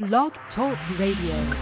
Blog Talk Radio.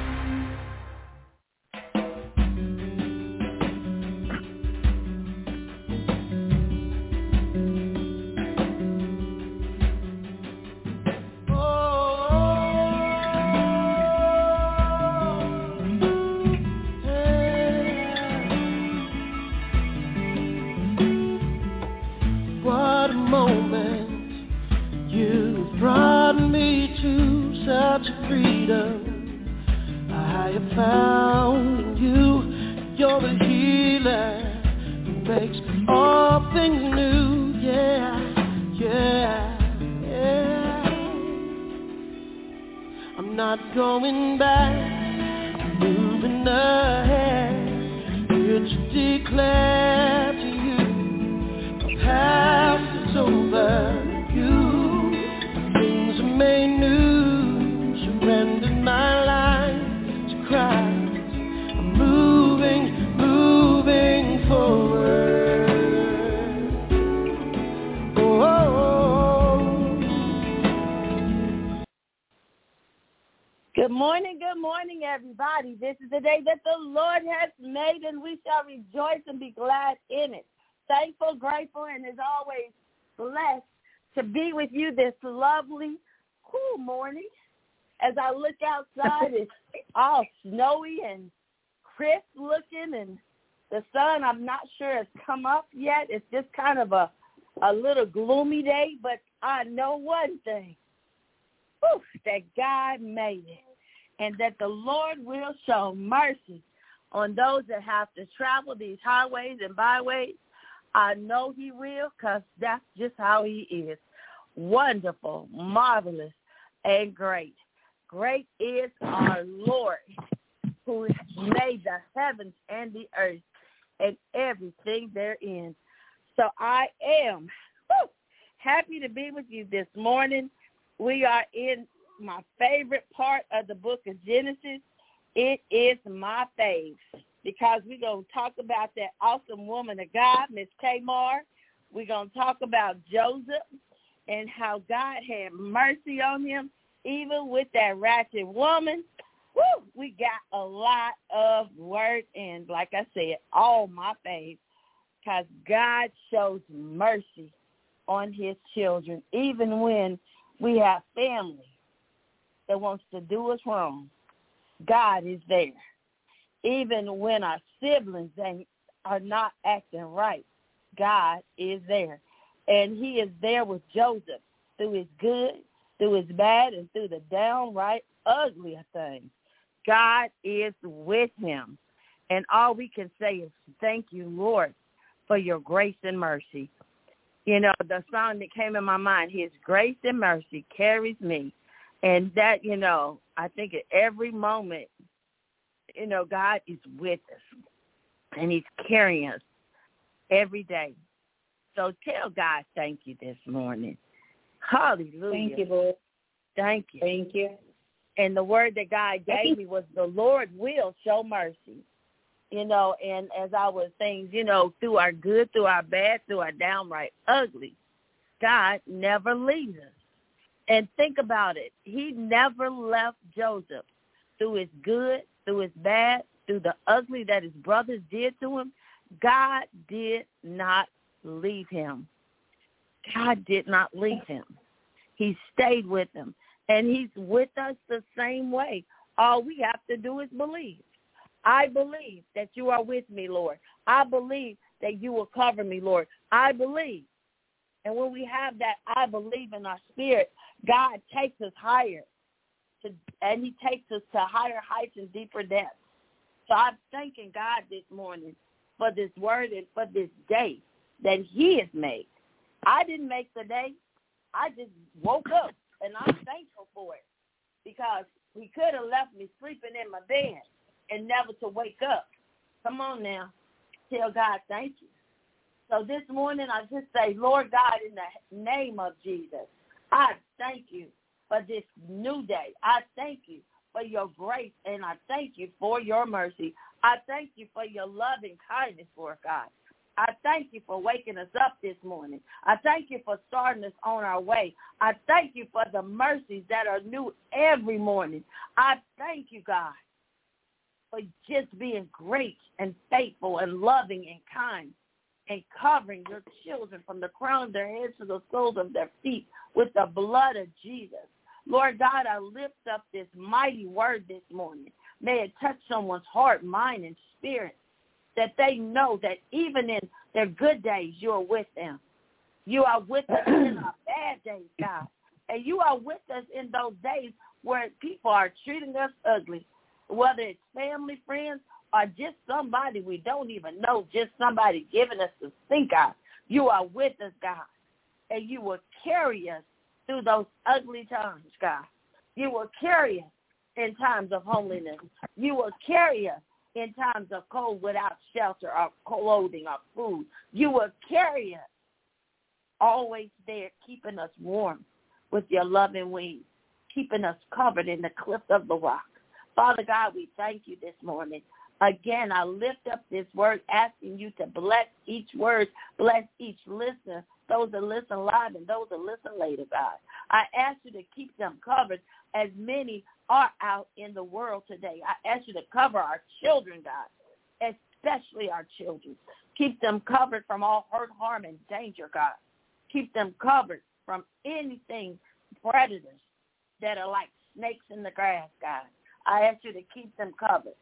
Everybody, this is the day that the Lord has made, and we shall rejoice and be glad in it. Thankful, grateful, and as always, blessed to be with you this lovely, cool morning. As I look outside, it's all snowy and crisp looking, and the sun, I'm not sure has come up yet. It's just kind of a little gloomy day, but I know one thing, that God made it. And that the Lord will show mercy on those that have to travel these highways and byways. I know he will, because that's just how he is. Wonderful, marvelous, and great. Great is our Lord, who made the heavens and the earth and everything therein. So I am happy to be with you this morning. We are in my favorite part of the book of Genesis. It is my fave, because we're going to talk about that awesome woman of God, Miss Tamar. We're going to talk about Joseph and how God had mercy on him, even with that ratchet woman. We got a lot of word, and like I said, all my fave, because God shows mercy on his children, even when we have family that wants to do us wrong. God is there. Even when our siblings are not acting right, God is there. And he is there with Joseph through his good, through his bad, and through the downright ugly things. God is with him. And all we can say is thank you, Lord, for your grace and mercy. You know, the song that came in my mind, his grace and mercy carries me. And that, you know, I think at every moment, you know, God is with us, and he's carrying us every day. So tell God thank you this morning. Hallelujah. Thank you, Lord. Thank you. Thank you. And the word that God gave me was the Lord will show mercy. You know, and as I was saying, you know, through our good, through our bad, through our downright ugly, God never leaves us. And think about it. He never left Joseph through his good, through his bad, through the ugly that his brothers did to him. God did not leave him. God did not leave him. He stayed with him. And he's with us the same way. All we have to do is believe. I believe that you are with me, Lord. I believe that you will cover me, Lord. I believe. And when we have that I believe in our spirit, God takes us higher, and he takes us to higher heights and deeper depths. So I'm thanking God this morning for this word and for this day that he has made. I didn't make the day. I just woke up, and I'm thankful for it, because he could have left me sleeping in my bed and never to wake up. Come on now. Tell God thank you. So this morning I just say, Lord God, in the name of Jesus, I thank you for this new day. I thank you for your grace, and I thank you for your mercy. I thank you for your loving kindness, Lord God. I thank you for waking us up this morning. I thank you for starting us on our way. I thank you for the mercies that are new every morning. I thank you, God, for just being great and faithful and loving and kind and covering your children from the crown of their heads to the soles of their feet with the blood of Jesus. Lord God, I lift up this mighty word this morning. May it touch someone's heart, mind, and spirit, that they know that even in their good days, you are with them. You are with us in our bad days, God. And you are with us in those days where people are treating us ugly, whether it's family, friends, or just somebody we don't even know, just somebody giving us the stink eye. You are with us, God, and you will carry us through those ugly times, God. You will carry us in times of homelessness. You will carry us in times of cold without shelter or clothing or food. You will carry us always there, keeping us warm with your loving wings, keeping us covered in the cliff of the rock. Father God, we thank you this morning. Again, I lift up this word, asking you to bless each word, bless each listener, those that listen live and those that listen later, God. I ask you to keep them covered as many are out in the world today. I ask you to cover our children, God, especially our children. Keep them covered from all hurt, harm, and danger, God. Keep them covered from anything, predators that are like snakes in the grass, God. I ask you to keep them covered.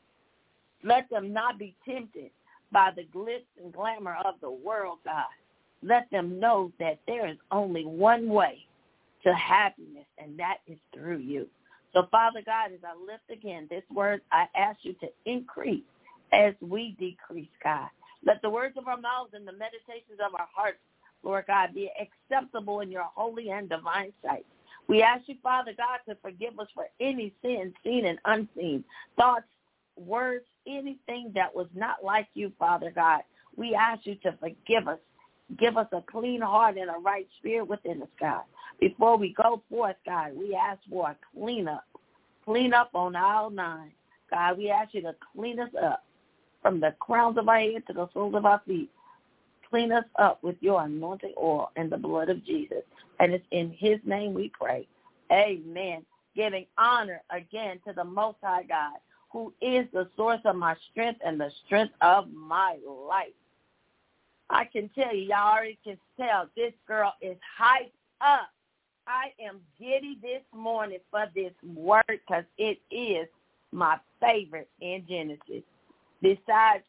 Let them not be tempted by the glitz and glamour of the world, God. Let them know that there is only one way to happiness, and that is through you. So, Father God, as I lift again this word, I ask you to increase as we decrease, God. Let the words of our mouths and the meditations of our hearts, Lord God, be acceptable in your holy and divine sight. We ask you, Father God, to forgive us for any sin, seen and unseen, thoughts, words, anything that was not like you, Father God. We ask you to forgive us. Give us a clean heart and a right spirit within us, God. Before we go forth, God, we ask for a clean up on aisle 9. God, we ask you to clean us up from the crowns of our head to the soles of our feet. Clean us up with your anointing oil and the blood of Jesus. And it's in his name we pray. Amen. Giving honor again to the Most High God, who is the source of my strength and the strength of my life. I can tell you, y'all already can tell, this girl is hyped up. I am giddy this morning for this word because it is my favorite in Genesis. Besides,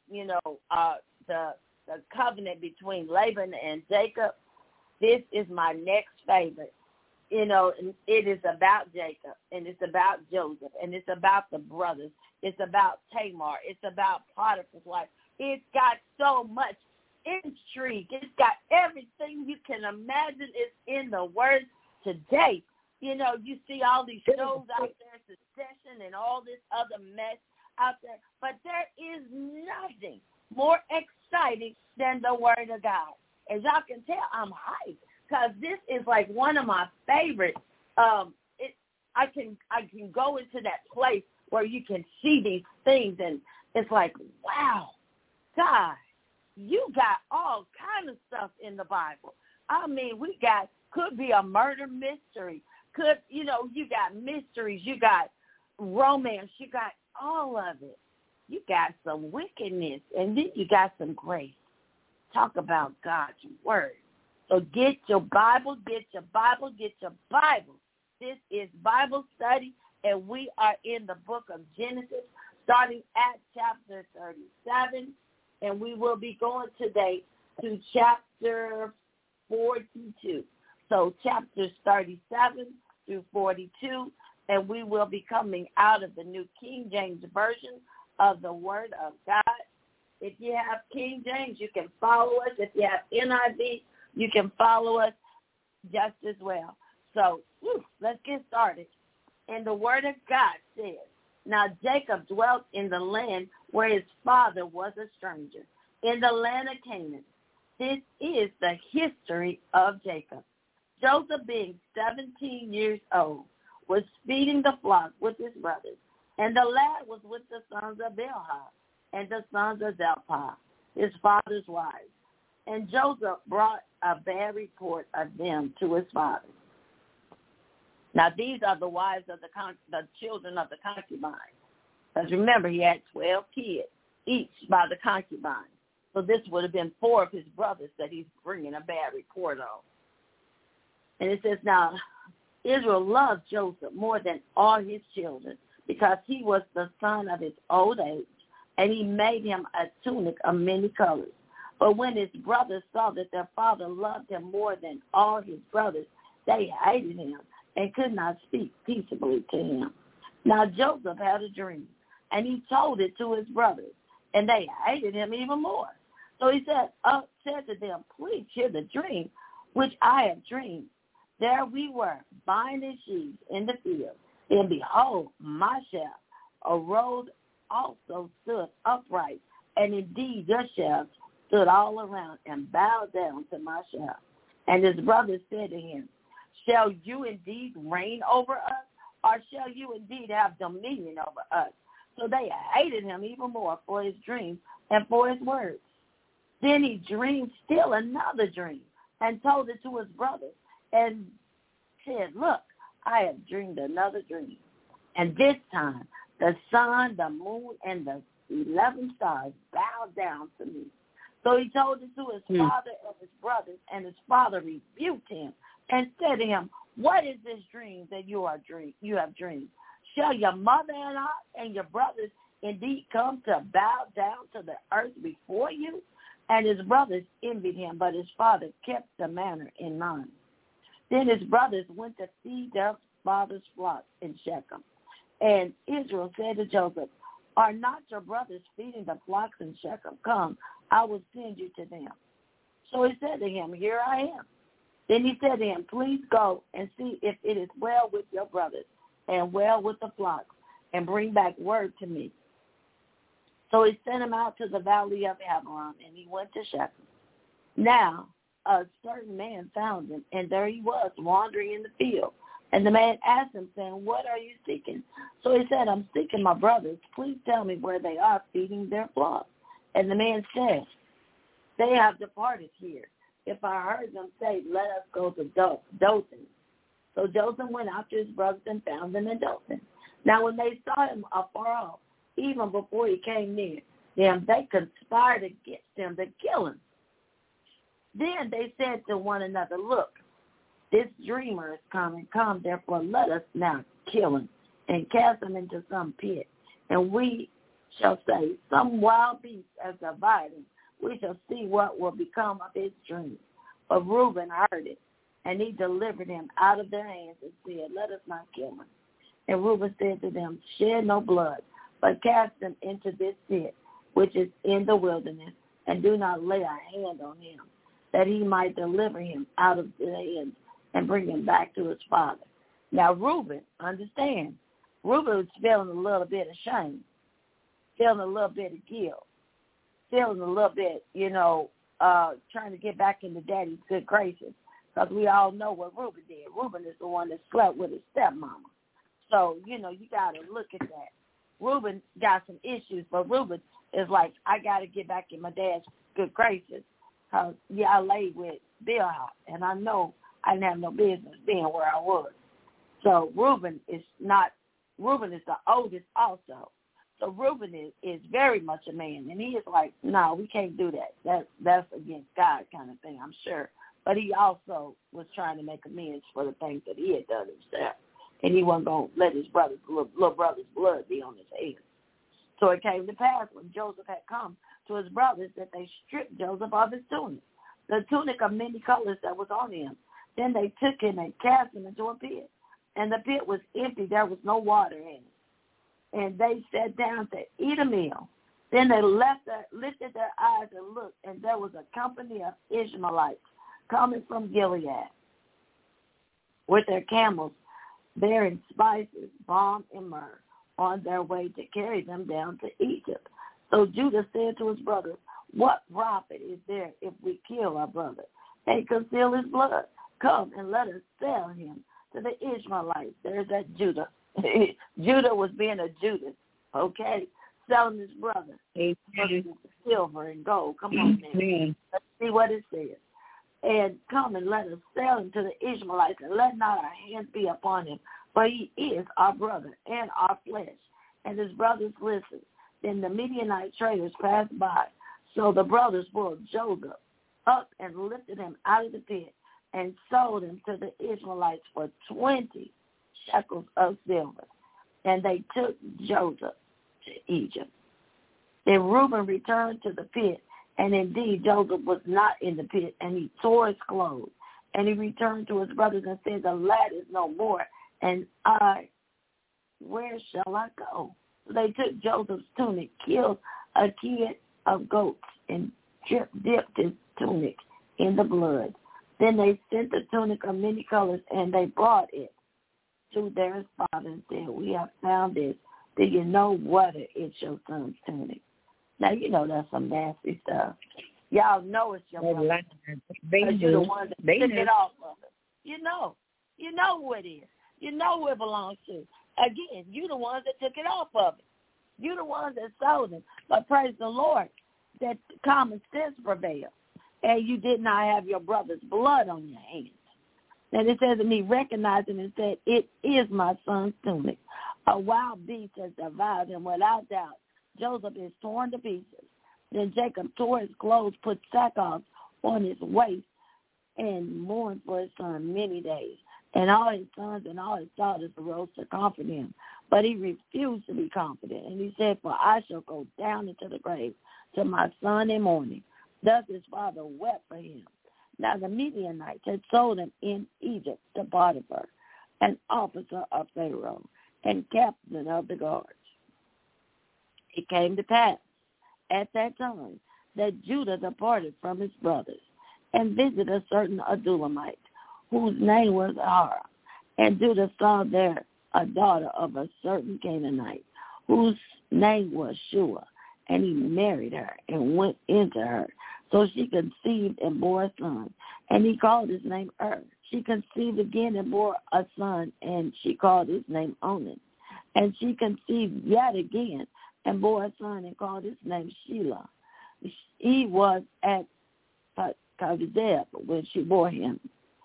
the covenant between Laban and Jacob, this is my next favorite. And it is about Jacob, and it's about Joseph, and it's about the brothers. It's about Tamar. It's about Potiphar's wife. It's got so much intrigue. It's got everything you can imagine is in the word today. You see all these shows out there, Succession and all this other mess out there, but there is nothing more exciting than the word of God. As y'all can tell, I'm hyped because this is like one of my favorites. I can go into that place where you can see these things, and it's like, wow, God, you got all kind of stuff in the Bible. I mean, could be a murder mystery. You got mysteries, you got romance, you got all of it. You got some wickedness, and then you got some grace. Talk about God's word. So get your Bible, get your Bible, get your Bible. This is Bible study, and we are in the book of Genesis, starting at chapter 37, and we will be going today to chapter 42. So chapters 37 through 42, and we will be coming out of the New King James Version of the Word of God. If you have King James, you can follow us. If you have NIV, you can follow us just as well. So let's get started. And the Word of God says, now Jacob dwelt in the land where his father was a stranger, in the land of Canaan. This is the history of Jacob. Joseph, being 17 years old, was feeding the flock with his brothers, and the lad was with the sons of Bilhah and the sons of Zilpah, his father's wives. And Joseph brought a bad report of them to his father. Now, these are the wives of the children of the concubines. Because remember, he had 12 kids, each by the concubine. So this would have been 4 of his brothers that he's bringing a bad report on. And it says, now, Israel loved Joseph more than all his children because he was the son of his old age, and he made him a tunic of many colors. But when his brothers saw that their father loved him more than all his brothers, they hated him and could not speak peaceably to him. Now Joseph had a dream, and he told it to his brothers, and they hated him even more. So he said to them, please hear the dream which I have dreamed. There we were, binding sheaves in the field, and behold, my shaft arose also stood upright, and indeed your shafts stood all around and bowed down to my shaft. And his brothers said to him, shall you indeed reign over us, or shall you indeed have dominion over us? So they hated him even more for his dream and for his words. Then he dreamed still another dream and told it to his brothers and said, look, I have dreamed another dream. And this time the sun, the moon, and the 11 stars bowed down to me. So he told it to his father and his brothers, and his father rebuked him and said to him, what is this dream that you have dreamed? Shall your mother and I and your brothers indeed come to bow down to the earth before you? And his brothers envied him, but his father kept the matter in mind. Then his brothers went to feed their father's flock in Shechem. And Israel said to Joseph, are not your brothers feeding the flocks in Shechem? Come, I will send you to them. So he said to him, here I am. Then he said to him, please go and see if it is well with your brothers and well with the flocks, and bring back word to me. So he sent him out to the valley of Hebron, and he went to Shechem. Now a certain man found him, and there he was, wandering in the field. And the man asked him, saying, what are you seeking? So he said, I'm seeking my brothers. Please tell me where they are feeding their flocks. And the man said, they have departed here. If I heard them say, let us go to Dothan. So Joseph went after his brothers and found them in Dothan. Now when they saw him afar off, even before he came near them, they conspired against him to kill him. Then they said to one another, look, this dreamer is coming. Come, therefore, let us now kill him and cast him into some pit. And we shall say, some wild beast has devoured him. We shall see what will become of his dream. But Reuben heard it, and he delivered him out of their hands and said, let us not kill him. And Reuben said to them, shed no blood, but cast him into this pit, which is in the wilderness, and do not lay a hand on him, that he might deliver him out of their hands and bring him back to his father. Now Reuben, understand, Reuben was feeling a little bit of shame, feeling a little bit of guilt, feeling a little bit, trying to get back into daddy's good graces, because we all know what Reuben did. Reuben is the one that slept with his stepmama. So, you got to look at that. Reuben got some issues, but Reuben is like, I got to get back in my dad's good graces, because, I laid with Bilhah, and I know I didn't have no business being where I was. So Reuben is the oldest also. So Reuben is very much a man, and he is like, no, we can't do that. That's against God kind of thing, I'm sure. But he also was trying to make amends for the things that he had done himself, and he wasn't going to let his little brother's blood be on his head. So it came to pass when Joseph had come to his brothers that they stripped Joseph of his tunic, the tunic of many colors that was on him. Then they took him and cast him into a pit, and the pit was empty. There was no water in it. And they sat down to eat a meal. Then they lifted their eyes and looked, and there was a company of Ishmaelites coming from Gilead with their camels bearing spices, balm, and myrrh on their way to carry them down to Egypt. So Judah said to his brothers, what profit is there if we kill our brother and conceal his blood? Come and let us sell him to the Ishmaelites. There's that Judah. Judah was being a Judas, okay? selling his brother for silver and gold. Come on now. Let's see what it says. And come and let us sell him to the Ishmaelites, and let not our hands be upon him, for he is our brother and our flesh. And his brothers listened. Then the Midianite traders passed by. So the brothers pulled Joseph up and lifted him out of the pit and sold him to the Ishmaelites for 20 shekels of silver. And they took Joseph to Egypt. Then Reuben returned to the pit, and indeed Joseph was not in the pit, and he tore his clothes. And he returned to his brothers and said, the lad is no more, and where shall I go? So they took Joseph's tunic, killed a kid of goats, and dipped his tunic in the blood. Then they sent the tunic of many colors, and they brought it to their father and said, we have found this. Do you know whether it's your son's tunic? Now, you know that's some nasty stuff. Y'all know it's your brother. Because you're the one that took it off of it. You know who it is. You know who it belongs to. Again, you the ones that took it off of it. You the ones that sold it. But praise the Lord that common sense prevailed. And you did not have your brother's blood on your hands. And it says, and he recognized him and said, it is my son's tunic. A wild beast has devoured him without doubt. Joseph is torn to pieces. Then Jacob tore his clothes, put sackcloth on his waist, and mourned for his son many days. And all his sons and all his daughters arose to comfort him. But he refused to be comforted. And he said, for I shall go down into the grave to my son in mourning. Thus his father wept for him. Now the Midianites had sold him in Egypt to Potiphar, an officer of Pharaoh and captain of the guards. It came to pass at that time that Judah departed from his brothers and visited a certain Adullamite, whose name was Ara. And Judah saw there a daughter of a certain Canaanite, whose name was Shua, and he married her and went into her. So she conceived and bore a son, and he called his name She conceived again and bore a son, and she called his name Onan. And she conceived yet again and bore a son and called his name Shelah. He was at Kazeb when she bore him.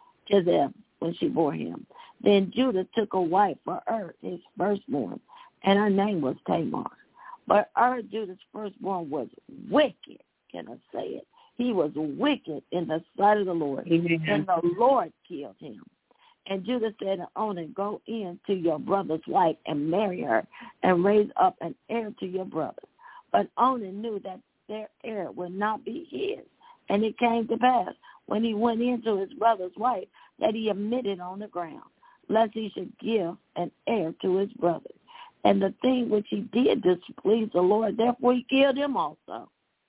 Then Judah took a wife for his firstborn, and her name was Tamar. But Judah's firstborn, was wicked. Can I say it? He was wicked in the sight of the Lord, and the Lord killed him. And Judah said to Onan, go in to your brother's wife and marry her and raise up an heir to your brother. But Onan knew that their heir would not be his. And it came to pass, when he went into his brother's wife, that he admitted on the ground, lest he should give an heir to his brother. And the thing which he did displeased the Lord, therefore he killed him also.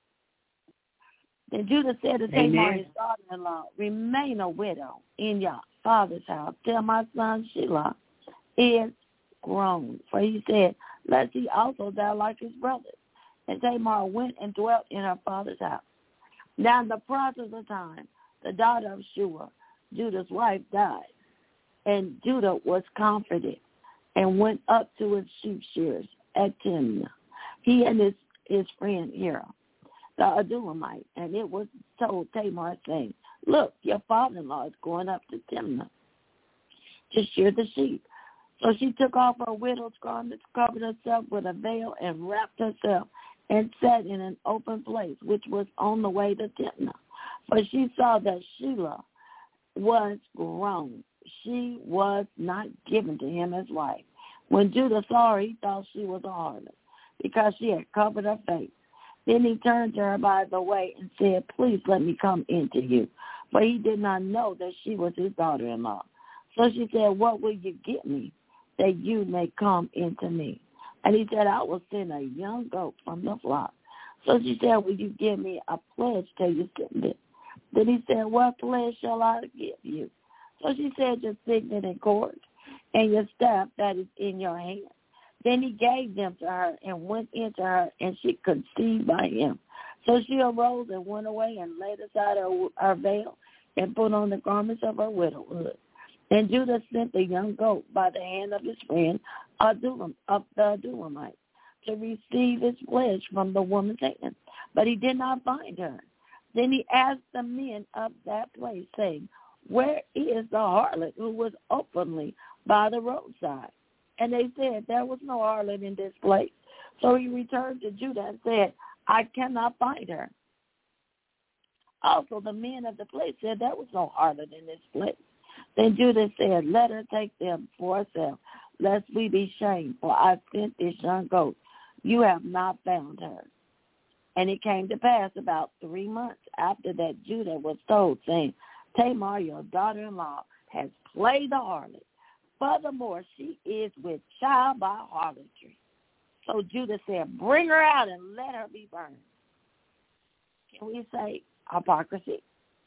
Then Judah said to Tamar, his daughter-in-law, remain a widow in your father's house till my son Shelah is grown. For he said, lest he also die like his brothers. And Tamar went and dwelt in her father's house. Now in the process of time, the daughter of Shua, Judah's wife, died. And Judah was comforted and went up to his sheep shearers at Timnah, he and his friend Hira, the Adullamite. And it was told Tamar, saying, look, your father-in-law is going up to Timnah to shear the sheep. So she took off her widow's garments, covered herself with a veil, and wrapped herself, and sat in an open place, which was on the way to Timnah. For she saw that Shelah was grown. She was not given to him as wife. When Judah saw her, he thought she was a harlot, because she had covered her face. Then he turned to her by the way and said, please let me come into you. For he did not know that she was his daughter-in-law. So she said, what will you get me, that you may come into me? And he said, I will send a young goat from the flock. So she said, will you give me a pledge till you send it? Then he said, what pledge shall I give you? So she said, your signet and cord, and your staff that is in your hand. Then he gave them to her and went into her, and she conceived by him. So she arose and went away and laid aside her veil and put on the garments of her widowhood. And Judah sent the young goat by the hand of his friend of the Adullamite to receive his pledge from the woman's hand, but he did not find her. Then he asked the men of that place, saying, where is the harlot who was openly by the roadside? And they said, there was no harlot in this place. So he returned to Judah and said, I cannot find her. Also the men of the place said, there was no harlot in this place. Then Judah said, let her take them for herself, lest we be shamed, for I sent this young goat. You have not found her. And it came to pass about 3 months after that Judah was told, saying, Tamar, your daughter-in-law, has played the harlot. Furthermore, she is with child by harlotry. So Judah said, bring her out and let her be burned. Can we say hypocrisy?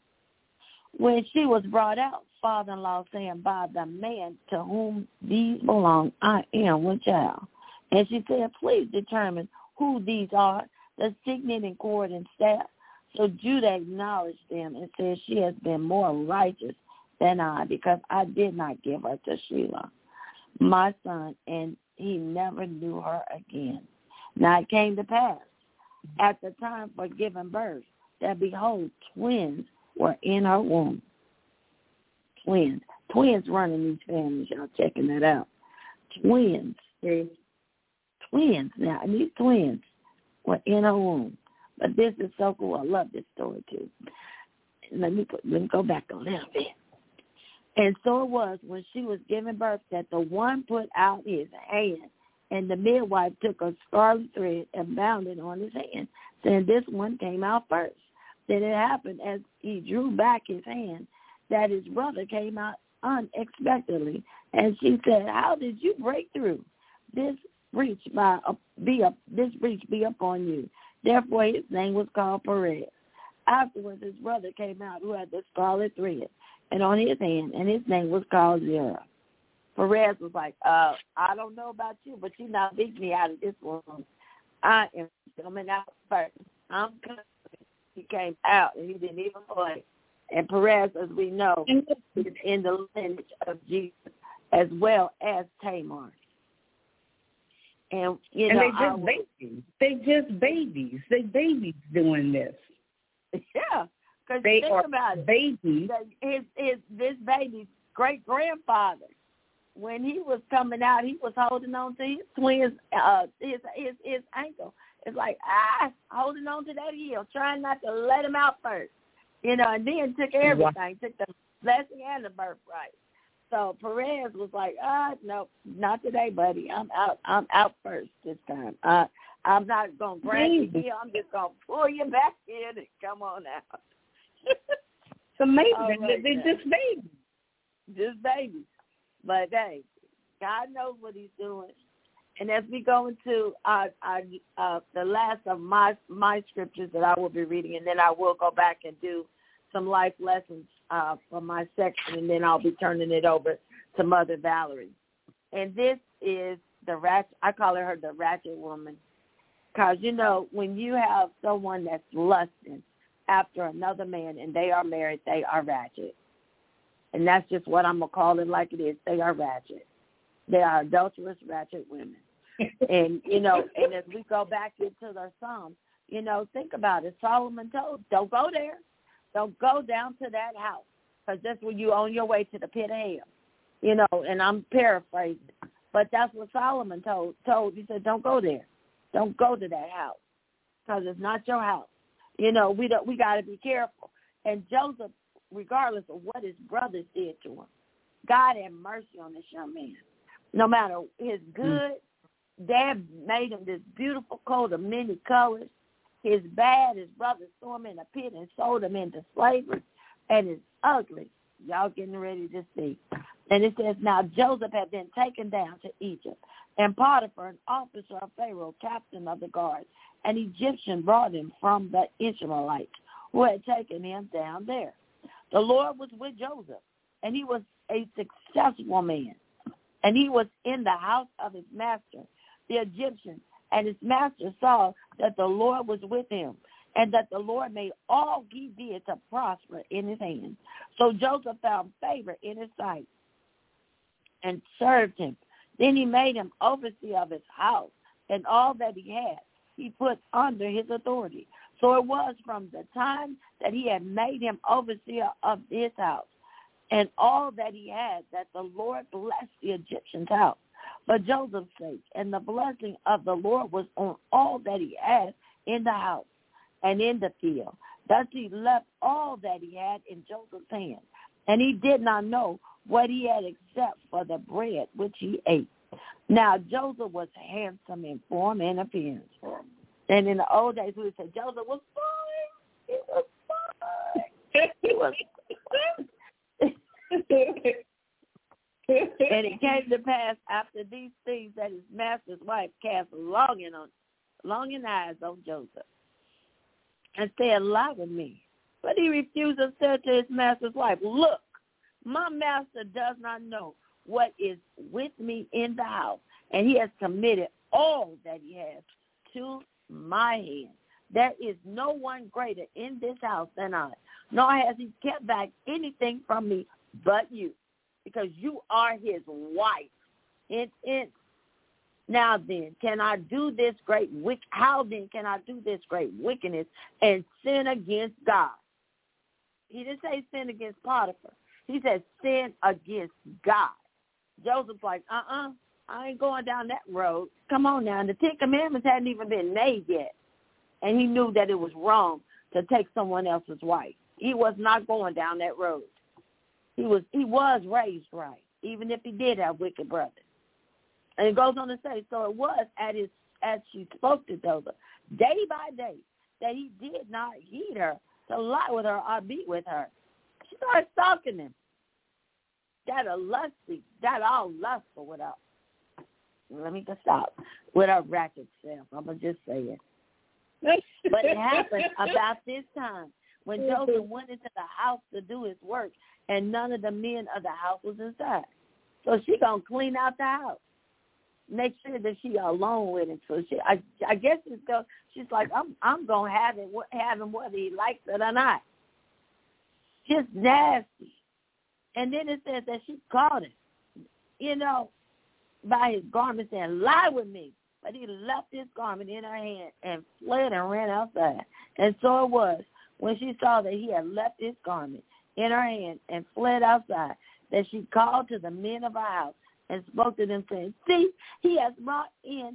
When she was brought out, father-in-law saying, by the man to whom these belong, I am with child. And she said, please determine who these are, the signet and cord and staff. So Judah acknowledged them and said, she has been more righteous than I, because I did not give her to Shelah, my son, and he never knew her again. Now it came to pass, at the time for giving birth, that behold, twins were in her womb. Twins running these families, y'all checking that out. Twins. Twins now, and these twins were in her womb. But this is so cool. I love this story too. Let me go back a little bit. And so it was when she was giving birth that the one put out his hand, and the midwife took a scarlet thread and bound it on his hand, saying, this one came out first. Then it happened as he drew back his hand that his brother came out unexpectedly. And she said, how did you break through? This breach be upon you. Therefore his name was called Perez. Afterwards his brother came out who had the scarlet thread and on his hand, and his name was called Zerah. Perez was like, I don't know about you, but you're not beating me out of this one. I am coming out first. I'm coming. He came out, and he didn't even play. And Perez, as we know, is in the lineage of Jesus as well as Tamar. And, you know, they just babies. They babies doing this. Yeah, because they think are about it. Babies. This baby's great-grandfather, when he was coming out, he was holding on to his twins, his ankle. It's like, holding on to that heel, trying not to let him out first. You know, and then took everything, took the blessing and the birthright. So Perez was like, no, not today, buddy. I'm out first this time. I'm not going to grab you here. I'm just going to pull you back in and come on out. It's amazing. They're just babies. Just babies. But, hey, God knows what he's doing. And as we go into the last of my scriptures that I will be reading, and then I will go back and do some life lessons for my section, and then I'll be turning it over to Mother Valerie. And this is I call her the ratchet woman, because, you know, when you have someone that's lusting after another man and they are married, they are ratchet. And that's just what I'm going to call it like it is. They are ratchet. They are adulterous, ratchet women. And, you know, and as we go back into the Psalms, you know, think about it. Solomon told, don't go there. Don't go down to that house, because that's when you're on your way to the pit of hell. You know, and I'm paraphrasing. But that's what Solomon told. He said, don't go there. Don't go to that house, because it's not your house. You know, we got to be careful. And Joseph, regardless of what his brothers did to him, God had mercy on this young man. No matter his good, Dad made him this beautiful coat of many colors. His bad, his brothers threw him in a pit and sold him into slavery. And his ugly. Y'all getting ready to see. And it says, now Joseph had been taken down to Egypt. And Potiphar, an officer of Pharaoh, captain of the guard, an Egyptian, brought him from the Ishmaelites who had taken him down there. The Lord was with Joseph, and he was a successful man. And he was in the house of his master, the Egyptian, and his master saw that the Lord was with him, and that the Lord made all he did to prosper in his hand. So Joseph found favor in his sight and served him. Then he made him overseer of his house and all that he had, he put under his authority. So it was from the time that he had made him overseer of his house and all that he had that the Lord blessed the Egyptian's house for Joseph's sake. And the blessing of the Lord was on all that he had in the house and in the field. Thus he left all that he had in Joseph's hand. And he did not know what he had except for the bread which he ate. Now Joseph was handsome in form and appearance. And in the old days, we would say Joseph was fine. He was fine. He was fine. And it came to pass after these things that his master's wife cast longing eyes on Joseph and said, lie with me. But he refused and said to his master's wife, look, my master does not know what is with me in the house, and he has committed all that he has to my hand. There is no one greater in this house than I, nor has he kept back anything from me but you, because you are his wife. Now then, can I do this great how then can I do this great wickedness and sin against God? He didn't say sin against Potiphar. He said sin against God. Joseph's like, I ain't going down that road. Come on now. And the Ten Commandments hadn't even been made yet. And he knew that it was wrong to take someone else's wife. He was not going down that road. He was raised right, even if he did have wicked brothers. And it goes on to say, so it was as she spoke to Joseph, day by day, that he did not heed her to lie with her or be with her. She started stalking him. That all lustful without. Let me just stop with her racket self. I'm going to just say it. But it happened about this time when Joseph went into the house to do his work, and none of the men of the house was inside. So she going to clean out the house. Make sure that she alone with him. So I guess she's like, I'm going to have him whether he likes it or not. Just nasty. And then it says that she caught him, by his garment saying, lie with me. But he left his garment in her hand and fled and ran outside. And so it was, when she saw that he had left his garment in her hand and fled outside, that she called to the men of her house and spoke to them, saying, see, he has brought in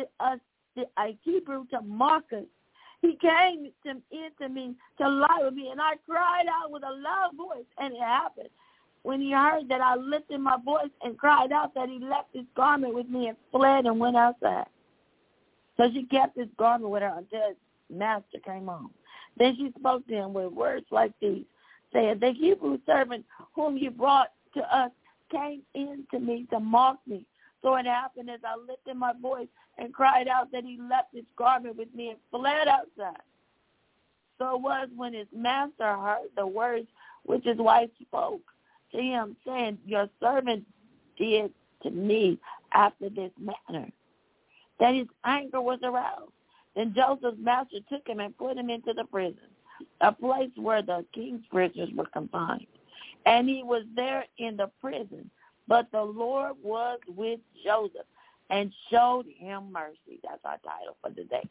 a Hebrew to mock us. He came into me to lie with me, and I cried out with a loud voice, and it happened when he heard that I lifted my voice and cried out that he left his garment with me and fled and went outside. So she kept his garment with her until his master came home. Then she spoke to him with words like these, saying, the Hebrew servant whom you brought to us came in to me to mock me. So it happened as I lifted my voice and cried out that he left his garment with me and fled outside. So it was when his master heard the words which his wife spoke to him, saying, your servant did to me after this manner, that his anger was aroused. Then Joseph's master took him and put him into the prison, a place where the king's prisoners were confined. And he was there in the prison. But the Lord was with Joseph and showed him mercy. That's our title for today.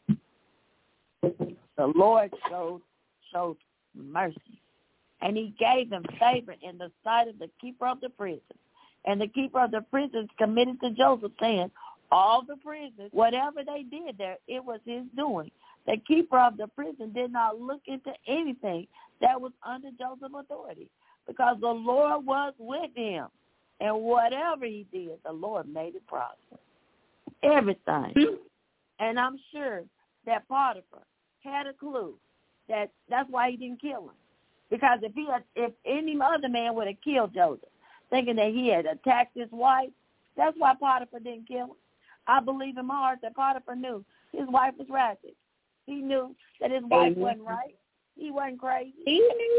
The Lord showed mercy. And he gave him favor in the sight of the keeper of the prison. And the keeper of the prison committed to Joseph, saying, all the prisoners, whatever they did there, it was his doing. The keeper of the prison did not look into anything that was under Joseph's authority, because the Lord was with him. And whatever he did, the Lord made it prosper. Everything. And I'm sure that Potiphar had a clue that's why he didn't kill him. Because if any other man would have killed Joseph, thinking that he had attacked his wife, that's why Potiphar didn't kill him. I believe in my heart that Potiphar knew his wife was ratchet. He knew that his wife wasn't right. He wasn't crazy. He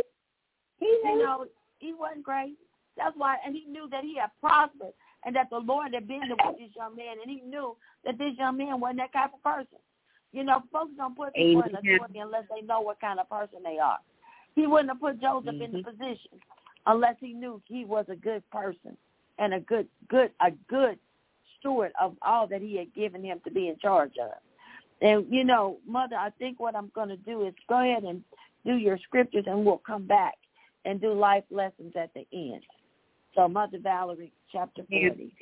wasn't crazy. That's why, and he knew that he had prospered and that the Lord had been there with this young man, and he knew that this young man wasn't that type of person. Folks don't put people in authority unless they know what kind of person they are. He wouldn't have put Joseph in the position unless he knew he was a good person and a good, steward of all that he had given him to be in charge of. And, you know, Mother, I think what I'm going to do is go ahead and do your scriptures, and we'll come back and do life lessons at the end. So, Mother Valerie, chapter 40.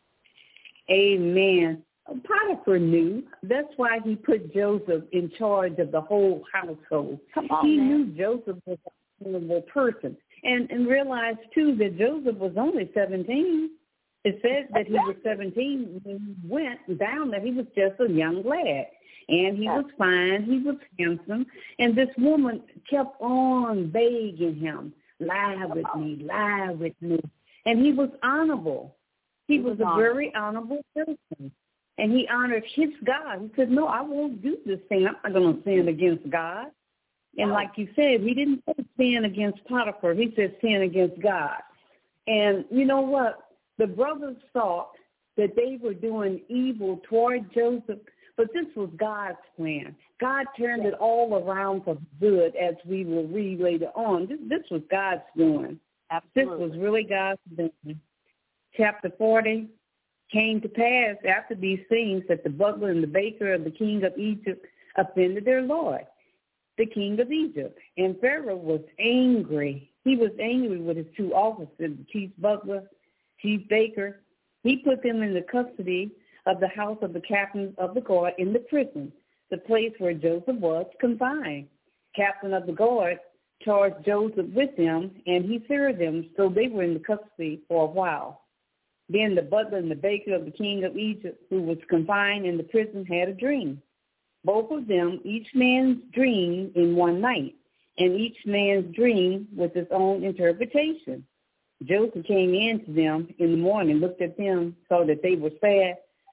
Amen. Potiphar knew. That's why he put Joseph in charge of the whole household. He knew Joseph was a honorable person. And realized, too, that Joseph was only 17. It says that he was 17 when he went down there. He was just a young lad. And he was fine. He was handsome. And this woman kept on begging him, lie with me, lie with me. And he was honorable. He was a very honorable person. And he honored his God. He said, no, I won't do this thing. I'm not going to sin against God. And like you said, he didn't say sin against Potiphar. He said sin against God. And you know what? The brothers thought that they were doing evil toward Joseph, but this was God's plan. God turned it all around for good, as we will read later on. This was God's doing. Absolutely. This was really God's doing. Chapter 40, came to pass after these things that the butler and the baker of the king of Egypt offended their lord, the king of Egypt. And Pharaoh was angry. He was angry with his two officers, the chief butler, chief baker. He put them in the custody of the house of the captain of the guard in the prison, the place where Joseph was confined. Captain of the guard charged Joseph with them, and he served them, so they were in the custody for a while. Then the butler and the baker of the king of Egypt, who was confined in the prison, had a dream. Both of them, each man's dream in one night, and each man's dream with its own interpretation. Joseph came in to them in the morning, looked at them, saw that they were sad.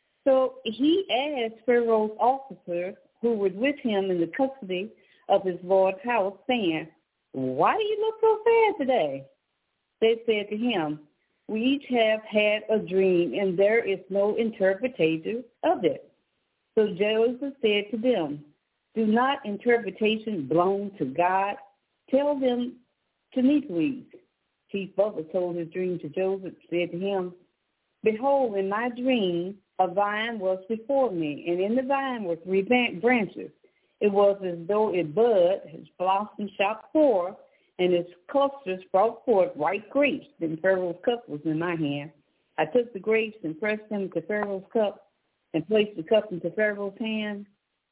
So he asked Pharaoh's officers who were with him in the custody of his lord's house, saying, why do you look so sad today? They said to him, we each have had a dream, and there is no interpretation of it. So Joseph said to them, do not interpretation belong to God? Tell them to me, please. Chief butler told his dream to Joseph, said to him, behold, in my dream a vine was before me, and in the vine were 3 branches. It was as though it bud, its blossoms shot forth, and its clusters brought forth ripe grapes. Then Pharaoh's cup was in my hand. I took the grapes and pressed them into Pharaoh's cup and placed the cup into Pharaoh's hand.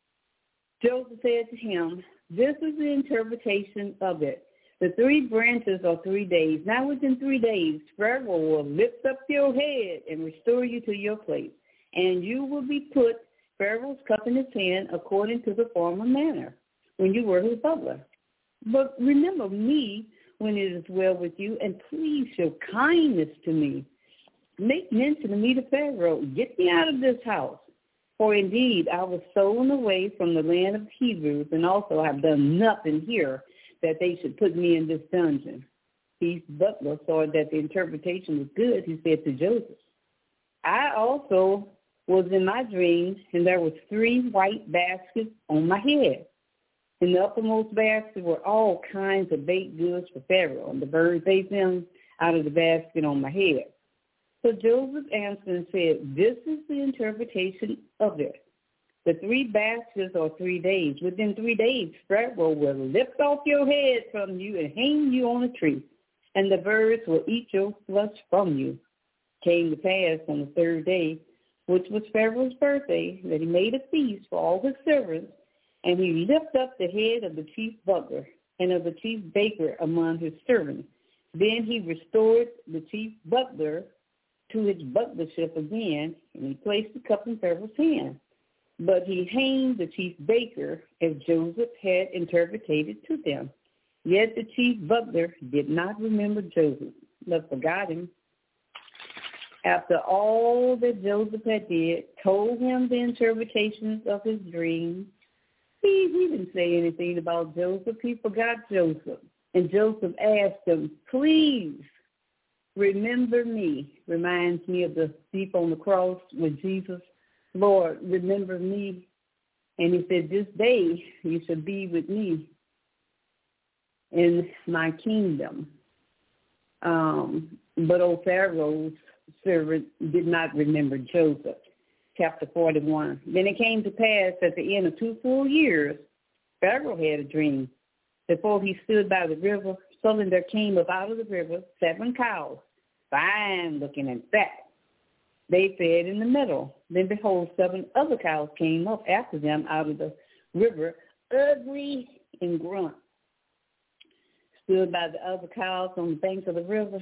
Joseph said to him, this is the interpretation of it. The 3 branches are 3 days. Now within 3 days, Pharaoh will lift up your head and restore you to your place, and you will be put Pharaoh's cup in his hand according to the former manner when you were his butler. But remember me when it is well with you, and please show kindness to me. Make mention of me to Pharaoh. Get me out of this house. For indeed, I was stolen away from the land of the Hebrews, and also I have done nothing here that they should put me in this dungeon. His butler saw that the interpretation was good. He said to Joseph, I also was in my dream, and there was 3 white baskets on my head. In the uppermost basket were all kinds of baked goods for Pharaoh, and the birds ate them out of the basket on my head. So Joseph answered and said, this is the interpretation of it. The 3 baskets are 3 days. Within 3 days, Pharaoh will lift off your head from you and hang you on a tree, and the birds will eat your flesh from you. Came to pass on the 3rd day, which was Pharaoh's birthday, that he made a feast for all his servants, and he lifted up the head of the chief butler and of the chief baker among his servants. Then he restored the chief butler to his butlership again, and he placed the cup in Pharaoh's hand. But he hanged the chief baker as Joseph had interpreted to them. Yet the chief butler did not remember Joseph, but forgot him. After all that Joseph had did, told him the interpretations of his dreams, he didn't say anything about Joseph. He forgot Joseph. And Joseph asked him, please remember me. Reminds me of the thief on the cross with Jesus. Lord, remember me. And he said, this day you shall be with me in my kingdom. But, O Pharaoh, servant did not remember Joseph. Chapter 41. Then it came to pass at the end of 2 full years, Pharaoh had a dream. Before he stood by the river, suddenly there came up out of the river 7 cows, fine looking and fat. They fed in the middle. Then behold, 7 other cows came up after them out of the river, ugly and grunt. Stood by the other cows on the banks of the river,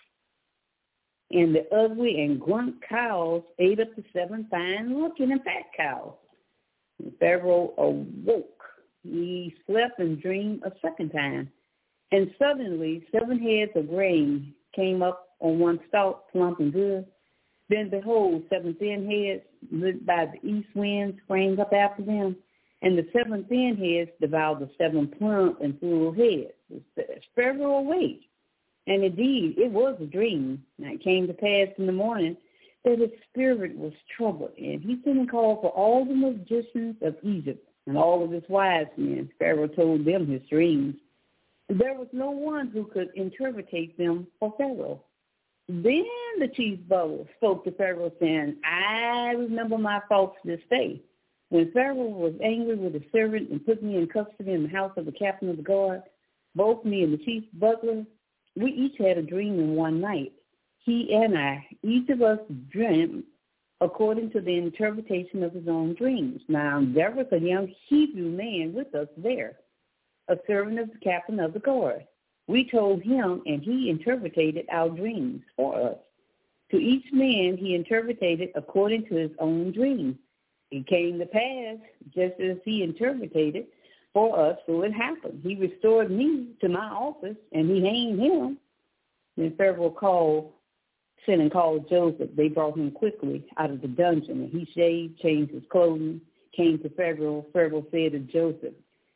and the ugly and grunt cows ate up the 7 fine-looking and fat cows. And Pharaoh awoke. He slept and dreamed a second time. And suddenly 7 heads of grain came up on one stalk, plump and good. Then behold, 7 thin heads lit by the east wind sprang up after them. And the 7 thin heads devoured the 7 plump and full heads. Pharaoh awake. And indeed, it was a dream. Now it came to pass in the morning that his spirit was troubled. And he sent and called for all the magicians of Egypt and all of his wise men. Pharaoh told them his dreams. There was no one who could interpretate them for Pharaoh. Then the chief butler spoke to Pharaoh, saying, I remember my faults this day. When Pharaoh was angry with the servant and put me in custody in the house of the captain of the guard, both me and the chief butler, we each had a dream in one night. He and I, each of us dreamed according to the interpretation of his own dreams. Now, there was a young Hebrew man with us there, a servant of the captain of the guard. We told him, and he interpreted our dreams for us. To each man he interpreted according to his own dream. It came to pass, just as he interpreted for us, so it happened. He restored me to my office, and he hanged him. Then Pharaoh sent and called Joseph. They brought him quickly out of the dungeon, and he shaved, changed his clothing, came to Pharaoh. Pharaoh said to Joseph,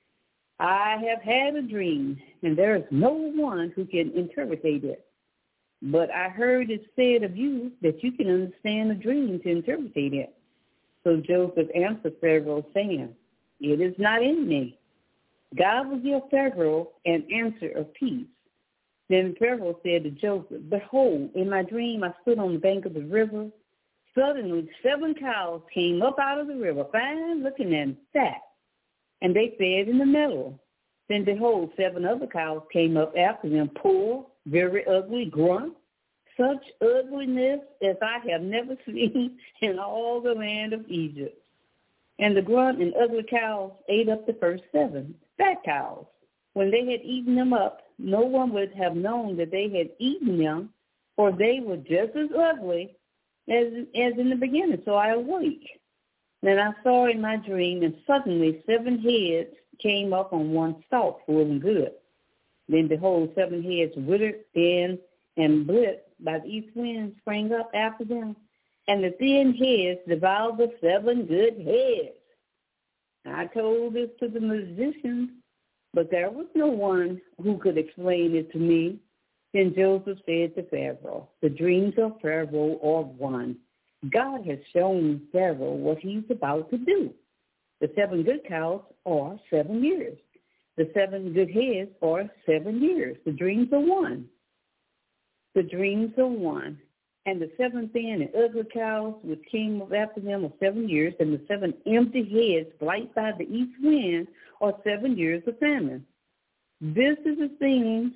I have had a dream, and there is no one who can interpret it. But I heard it said of you that you can understand a dream to interpret it. So Joseph answered Pharaoh, saying, It is not in me. God will give Pharaoh an answer of peace. Then Pharaoh said to Joseph, Behold, in my dream I stood on the bank of the river. Suddenly 7 cows came up out of the river, fine looking and fat, and they fed in the middle. Then behold, 7 other cows came up after them, poor, very ugly, grunt, such ugliness as I have never seen in all the land of Egypt. And the grunt and ugly cows ate up the first 7 fat cows. When they had eaten them up, no one would have known that they had eaten them, for they were just as ugly as in the beginning. So I awake. Then I saw in my dream, and suddenly 7 heads came up on one stalk, full and good. Then behold, 7 heads withered, thin, and split by the east wind sprang up after them, and the thin heads devoured the 7 good heads. I told this to the musicians, but there was no one who could explain it to me. Then Joseph said to Pharaoh, The dreams of Pharaoh are one. God has shown Pharaoh what he's about to do. The 7 good cows are 7 years. The 7 good heads are 7 years. The dreams are one. The dreams are one. And the 7 thin and ugly cows which came up after them are 7 years, and the 7 empty heads blight by the east wind are 7 years of famine. This is the thing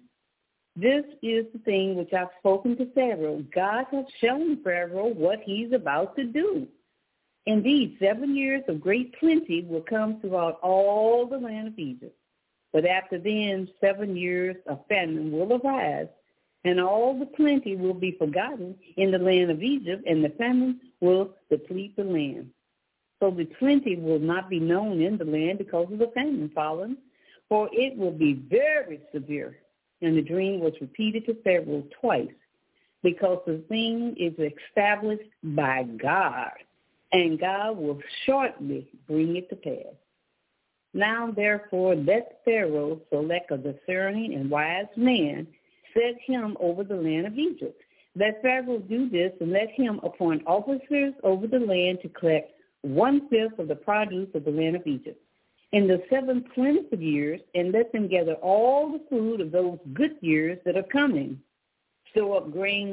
which I've spoken to Pharaoh. God has shown Pharaoh what he's about to do. Indeed, 7 years of great plenty will come throughout all the land of Egypt. But after then, 7 years of famine will arise, and all the plenty will be forgotten in the land of Egypt, and the famine will deplete the land. So the plenty will not be known in the land because of the famine following, for it will be very severe. And the dream was repeated to Pharaoh twice, because the thing is established by God, and God will shortly bring it to pass. Now, therefore, let Pharaoh select a discerning and wise man, set him over the land of Egypt. Let Pharaoh do this, and let him appoint officers over the land to collect 1/5 of the produce of the land of Egypt in the 7 plentiful years, and let them gather all the food of those good years that are coming. Store up grain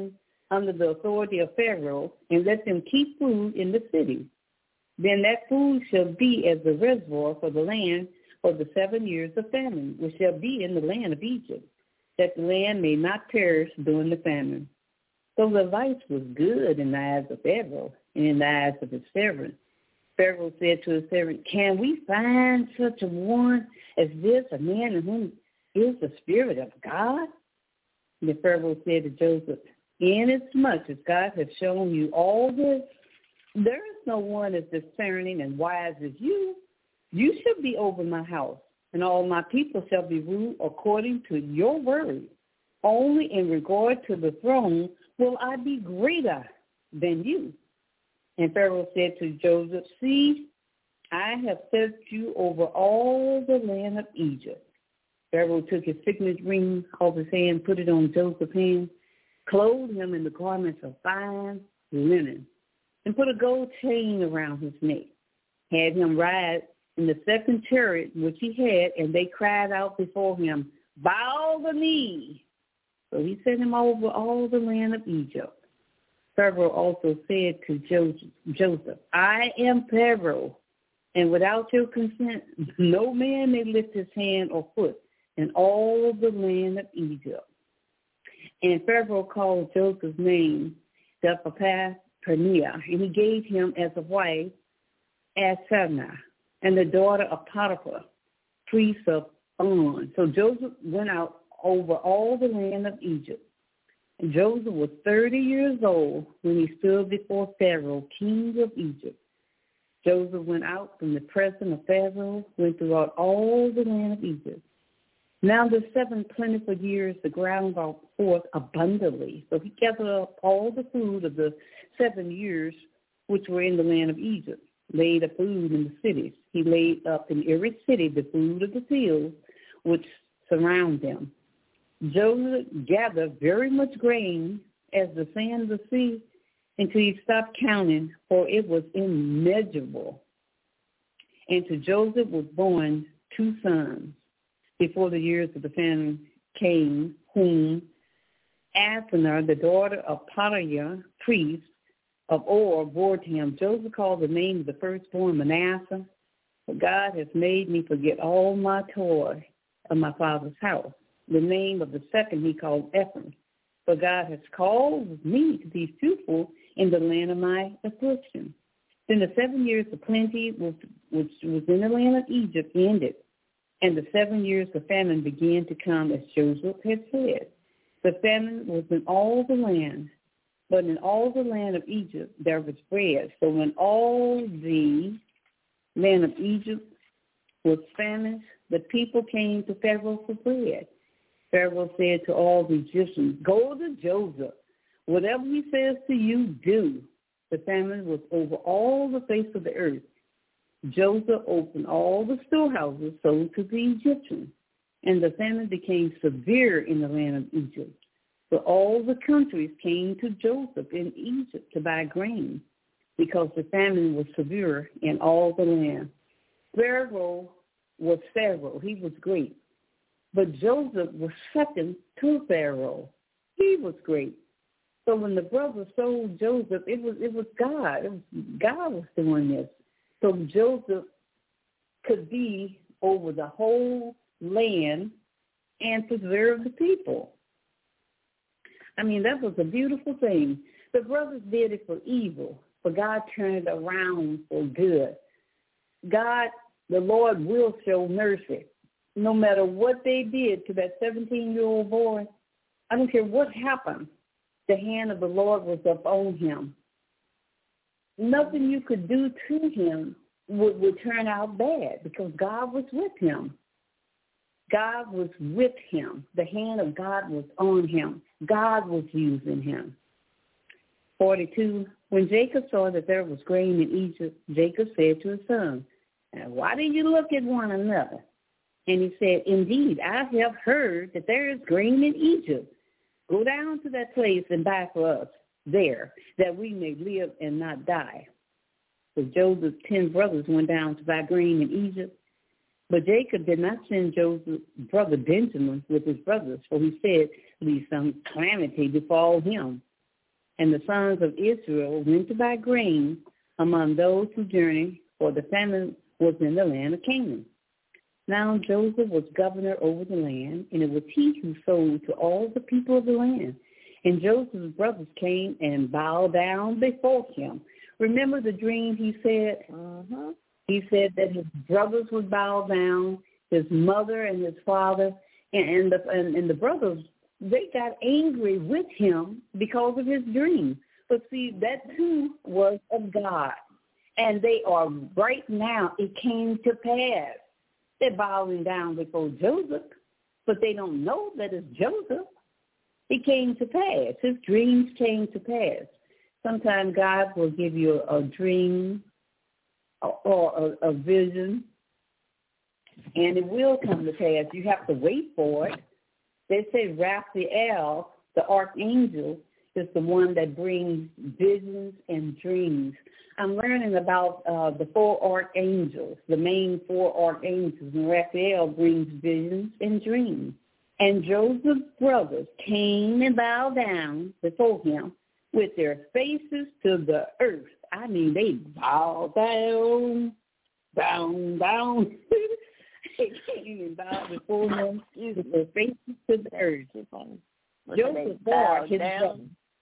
under the authority of Pharaoh, and let them keep food in the city. Then that food shall be as the reservoir for the land for the 7 years of famine, which shall be in the land of Egypt, that the land may not perish during the famine. So the advice was good in the eyes of Pharaoh and in the eyes of his servant. Pharaoh said to his servant, can we find such a one as this, a man in whom is the Spirit of God? And the Pharaoh said to Joseph, inasmuch as God has shown you all this, there is no one as discerning and wise as you. You shall be over my house, and all my people shall be ruled according to your word. Only in regard to the throne will I be greater than you. And Pharaoh said to Joseph, see, I have set you over all the land of Egypt. Pharaoh took his signet ring off his hand, put it on Joseph's hand, clothed him in the garments of fine linen, and put a gold chain around his neck, had him ride in the second chariot which he had, and they cried out before him, bow the knee. So he set him over all the land of Egypt. Pharaoh also said to Joseph, I am Pharaoh, and without your consent, no man may lift his hand or foot in all the land of Egypt. And Pharaoh called Joseph's name Zephapaneah, and he gave him as a wife Asenath, and the daughter of Potiphar, priest of On. So Joseph went out over all the land of Egypt. And Joseph was 30 years old when he stood before Pharaoh, king of Egypt. Joseph went out from the presence of Pharaoh, went throughout all the land of Egypt. Now the 7 plentiful years the ground brought forth abundantly. So he gathered up all the food of the 7 years which were in the land of Egypt, laid up food in the cities. He laid up in every city the food of the fields which surround them. Joseph gathered very much grain as the sand of the sea until he stopped counting, for it was immeasurable. And to Joseph was born 2 sons before the years of the famine came, whom Asenath, the daughter of Potiphar, priest of Or, bore to him. Joseph called the name of the firstborn Manasseh, for God has made me forget all my toil of my father's house. The name of the second he called Ephraim, for God has called me to be fruitful in the land of my affliction. Then the 7 years of plenty which was in the land of Egypt ended, and the 7 years of famine began to come, as Joseph had said. The famine was in all the land, but in all the land of Egypt there was bread. So when all the land of Egypt was famished, the people came to Pharaoh for bread. Pharaoh said to all the Egyptians, go to Joseph. Whatever he says to you, do. The famine was over all the face of the earth. Joseph opened all the storehouses sold to the Egyptians, and the famine became severe in the land of Egypt. So all the countries came to Joseph in Egypt to buy grain, because the famine was severe in all the land. Pharaoh was Pharaoh. He was great. But Joseph was second to Pharaoh. He was great. So when the brothers sold Joseph, it was God. God was doing this. So Joseph could be over the whole land and preserve the people. I mean, that was a beautiful thing. The brothers did it for evil, but God turned it around for good. God, the Lord, will show mercy. No matter what they did to that 17-year-old boy, I don't care what happened, the hand of the Lord was upon him. Nothing you could do to him would turn out bad, because God was with him. God was with him. The hand of God was on him. God was using him. 42, when Jacob saw that there was grain in Egypt, Jacob said to his son, why do you look at one another? And he said, indeed, I have heard that there is grain in Egypt. Go down to that place and buy for us there, that we may live and not die. So Joseph's 10 brothers went down to buy grain in Egypt. But Jacob did not send Joseph's brother Benjamin with his brothers, for he said, lest some calamity befall him. And the sons of Israel went to buy grain among those who journeyed, for the famine was in the land of Canaan. Now Joseph was governor over the land, and it was he who sold to all the people of the land. And Joseph's brothers came and bowed down before him. Remember the dream he said? Uh-huh. He said that his brothers would bow down, his mother and his father, and the brothers, they got angry with him because of his dream. But see, that too was of God. And they are, right now, it came to pass. They're bowing down before Joseph, but they don't know that it's Joseph. It came to pass. His dreams came to pass. Sometimes God will give you a dream or a vision, and it will come to pass. You have to wait for it. They say Raphael, the archangel, is the one that brings visions and dreams. I'm learning about the 4 archangels, the main 4 archangels, and Raphael brings visions and dreams. And Joseph's brothers came and bowed down before him with their faces to the earth. I mean, they bowed down. They came and bowed before him with their faces to the earth. Joseph bowed his brothers.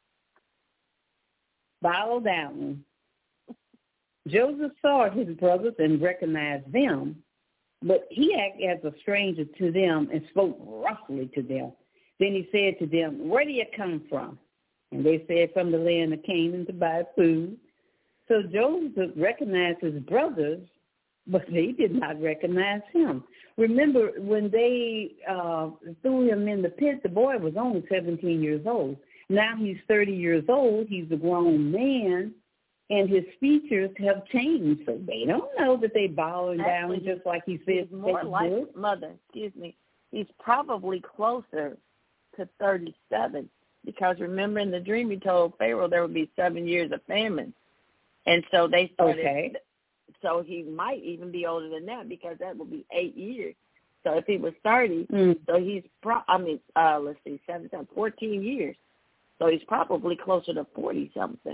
Bow down. Joseph saw his brothers and recognized them, but he acted as a stranger to them and spoke roughly to them. Then he said to them, "Where do you come from?" And they said, "From the land of Canaan to buy food." So Joseph recognized his brothers, but they did not recognize him. Remember, when they threw him in the pit, the boy was only 17 years old. Now he's 30 years old. He's a grown man, and his features have changed. So they don't know that they bowing down just like he said. He's more like, Mother, he's probably closer to 37, because remember in the dream he told Pharaoh there would be 7 years of famine. And so they started. Okay. So he might even be older than that, because that would be 8 years. So if he was 30, so he's 14 years. So he's probably closer to 40-something.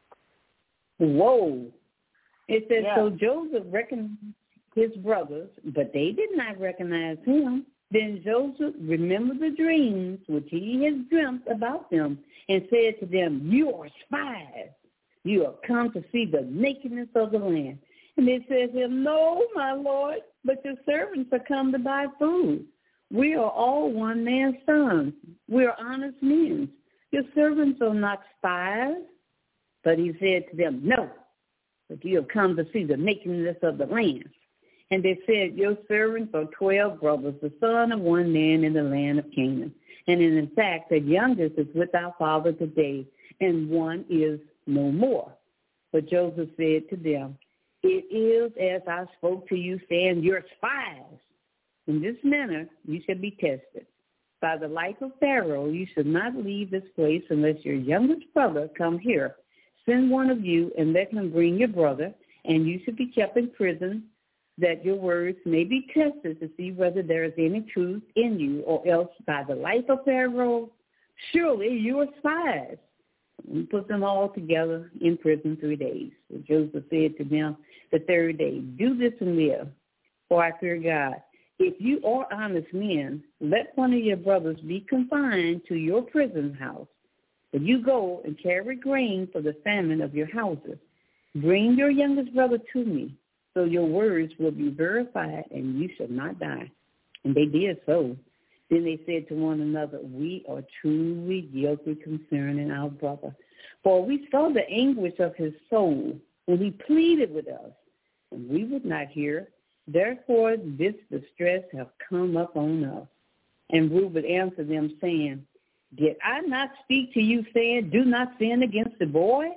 Whoa. It says, So Joseph recognized his brothers, but they did not recognize him. Then Joseph remembered the dreams which he had dreamt about them, and said to them, "You are spies. You have come to see the nakedness of the land." And they said to him, "No, my lord, but your servants are come to buy food. We are all one man's sons. We are honest men. Your servants are not spies." But he said to them, "No, but you have come to see the nakedness of the land." And they said, "Your servants are 12 brothers, the son of one man in the land of Canaan. And in fact, the youngest is with our father today, and one is no more." But Joseph said to them, "It is as I spoke to you, saying, you're spies. In this manner you shall be tested. By the life of Pharaoh, you should not leave this place unless your youngest brother come here. Send one of you and let him bring your brother, and you should be kept in prison, that your words may be tested to see whether there is any truth in you, or else by the life of Pharaoh, surely you are spies." And put them all together in prison 3 days. So Joseph said to them the 3rd day, "Do this and live, for I fear God. If you are honest men, let one of your brothers be confined to your prison house. But you go and carry grain for the famine of your houses. Bring your youngest brother to me, so your words will be verified, and you shall not die." And they did so. Then they said to one another, "We are truly guilty concerning our brother. For we saw the anguish of his soul when he pleaded with us, and we would not hear. Therefore this distress hath come upon us." And Reuben answered them, saying, "Did I not speak to you, saying, do not sin against the boy?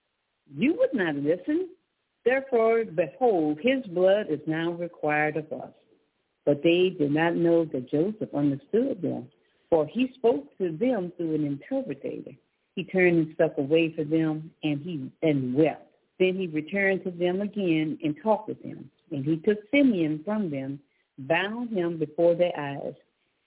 You would not listen. Therefore, behold, his blood is now required of us." But they did not know that Joseph understood them, for he spoke to them through an interpreter. He turned himself away from them, and wept. Then he returned to them again and talked with them. And he took Simeon from them, bound him before their eyes,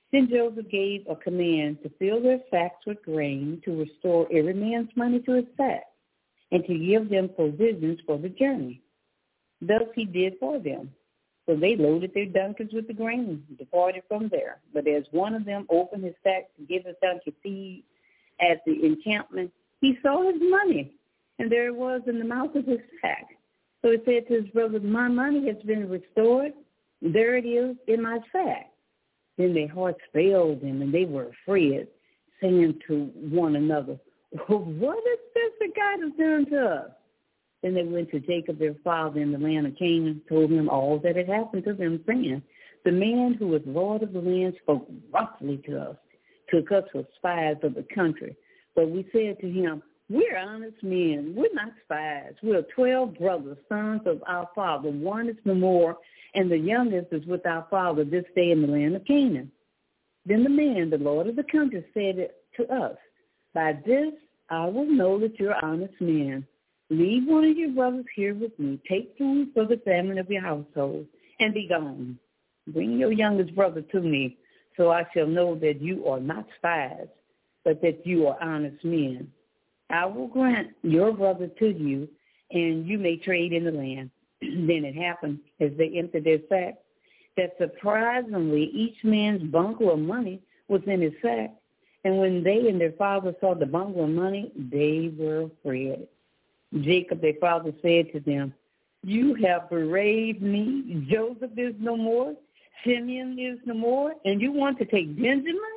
Then Joseph gave a command to fill their sacks with grain, to restore every man's money to his sack, and to give them provisions for the journey. Thus he did for them. So they loaded their donkeys with the grain and departed from there. But as one of them opened his sack to give his donkey feed at the encampment, he saw his money, and there it was in the mouth of his sack. So he said to his brothers, "My money has been restored. There it is in my sack." Then their hearts failed them, and they were afraid, saying to one another, "What is this that God has done to us?" Then they went to Jacob, their father, in the land of Canaan, told him all that had happened to them, saying, "The man who was Lord of the land spoke roughly to us, took us for spies of the country. But we said to him, 'We're honest men. We're not spies. We're 12 brothers, sons of our father. One is no more, and the youngest is with our father this day in the land of Canaan.' Then the man, the Lord of the country, said to us, 'By this I will know that you're honest men. Leave one of your brothers here with me. Take food for the famine of your household, and be gone. Bring your youngest brother to me, so I shall know that you are not spies, but that you are honest men. I will grant your brother to you, and you may trade in the land.' Then it happened, as they emptied their sacks, that surprisingly each man's bundle of money was in his sack. And when they and their father saw the bundle of money, they were afraid. Jacob, their father, said to them, 'You have betrayed me. Joseph is no more. Simeon is no more. And you want to take Benjamin?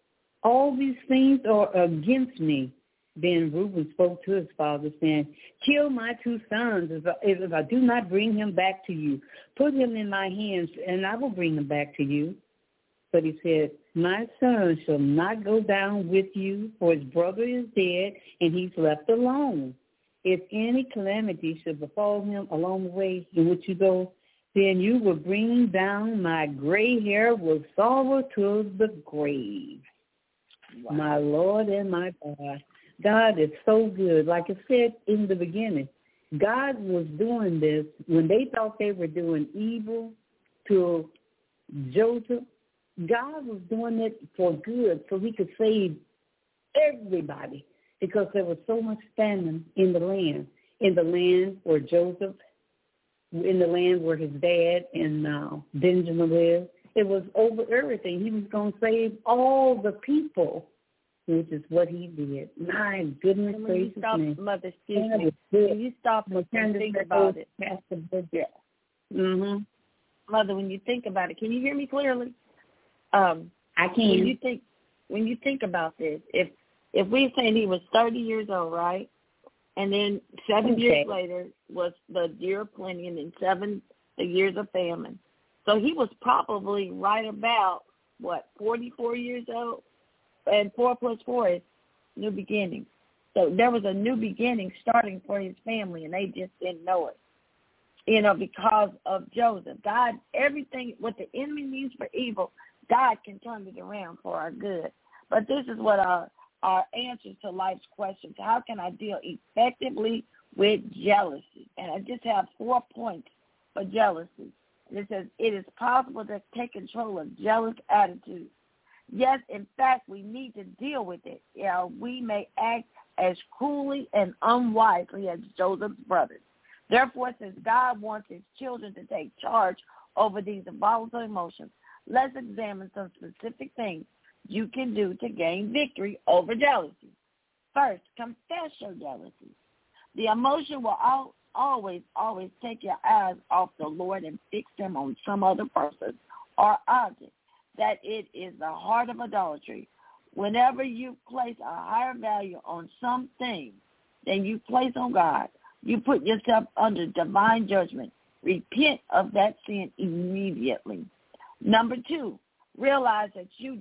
All these things are against me.' Then Reuben spoke to his father, saying, 'Kill my 2 sons if I do not bring him back to you. Put him in my hands, and I will bring him back to you.' But he said, 'My son shall not go down with you, for his brother is dead, and he's left alone. If any calamity should befall him along the way in which you go, then you will bring down my gray hair with sorrow to the grave.'" Wow. My Lord and my God. God is so good. Like I said in the beginning, God was doing this when they thought they were doing evil to Joseph. God was doing it for good, so he could save everybody, because there was so much famine in the land where Joseph, in the land where his dad and Benjamin lived. It was over everything. He was going to save all the people, which is what he did. My goodness gracious me. Mother, excuse me. When you stop and think about it. Yeah. Mm-hmm. Mother, when you think about it, can you hear me clearly? I can. When you think about this, if we're saying he was 30 years old, right? And then 7 years later was the year of plenty, and then 7 years of famine. So he was probably right about, 44 years old? And 4 plus 4 is new beginning. So there was a new beginning starting for his family, and they just didn't know it. Because of Joseph. God, everything, what the enemy means for evil, God can turn it around for our good. But this is what our answers to life's questions. How can I deal effectively with jealousy? And I just have 4 points for jealousy. And it says, it is possible to take control of jealous attitudes. Yes, in fact, we need to deal with it. We may act as cruelly and unwisely as Joseph's brothers. Therefore, since God wants his children to take charge over these volatile emotions, let's examine some specific things you can do to gain victory over jealousy. First, confess your jealousy. The emotion will always take your eyes off the Lord and fix them on some other person or object. That it is the heart of idolatry. Whenever you place a higher value on something than you place on God, you put yourself under divine judgment. Repent of that sin immediately. Number 2, realize that you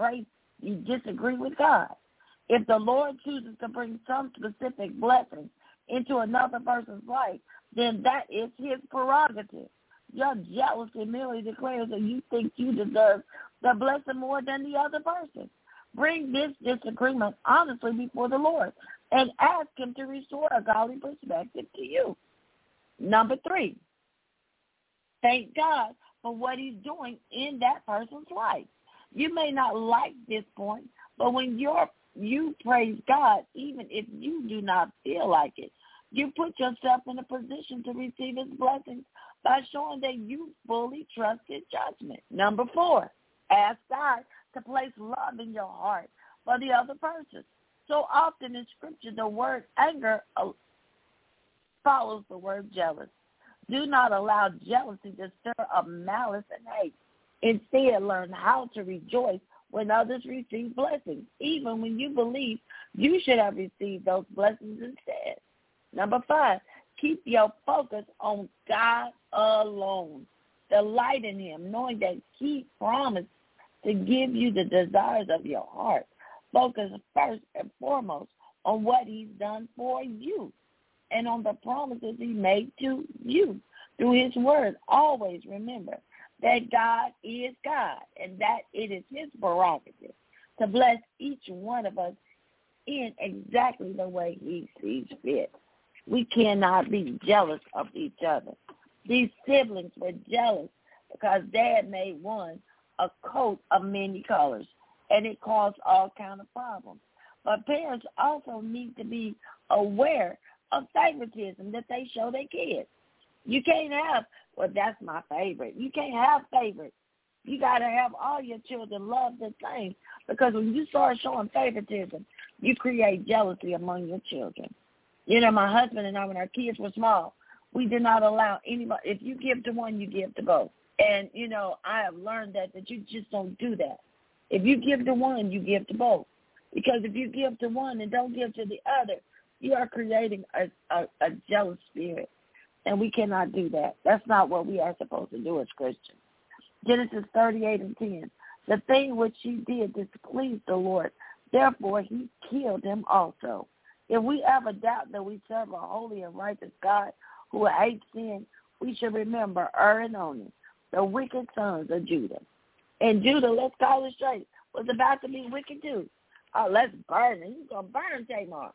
disagree with God. If the Lord chooses to bring some specific blessing into another person's life, then that is his prerogative. Your jealousy merely declares that you think you deserve the blessing more than the other person. Bring this disagreement honestly before the Lord and ask him to restore a godly perspective to you. Number 3, thank God for what he's doing in that person's life. You may not like this point, but when you praise God, even if you do not feel like it, you put yourself in a position to receive his blessings by showing that you fully trust his judgment. Number 4, ask God to place love in your heart for the other person. So often in Scripture, the word anger follows the word jealous. Do not allow jealousy to stir up malice and hate. Instead, learn how to rejoice when others receive blessings, even when you believe you should have received those blessings instead. Number 5, keep your focus on God alone. Delight in him, knowing that he promised to give you the desires of your heart. Focus first and foremost on what he's done for you and on the promises he made to you through his word. Always remember that God is God and that it is his prerogative to bless each one of us in exactly the way he sees fit. We cannot be jealous of each other. These siblings were jealous because Dad made one a coat of many colors, and it caused all kind of problems. But parents also need to be aware of favoritism that they show their kids. You can't have, well, that's my favorite. You can't have favorites. You got to have all your children love the same, because when you start showing favoritism, you create jealousy among your children. You know, my husband and I, when our kids were small, we did not allow anybody, if you give to one, you give to both. And, you know, I have learned that you just don't do that. If you give to one, you give to both. Because if you give to one and don't give to the other, you are creating a jealous spirit. And we cannot do that. That's not what we are supposed to do as Christians. Genesis 38:10. The thing which he did displeased the Lord. Therefore, he killed him also. If we ever doubt that we serve a holy and righteous God who hates sin, we should remember and Onan, the wicked sons of Judah. And Judah, let's call it straight, was about to be wicked too. Oh, let's burn him. He's going to burn Tamar.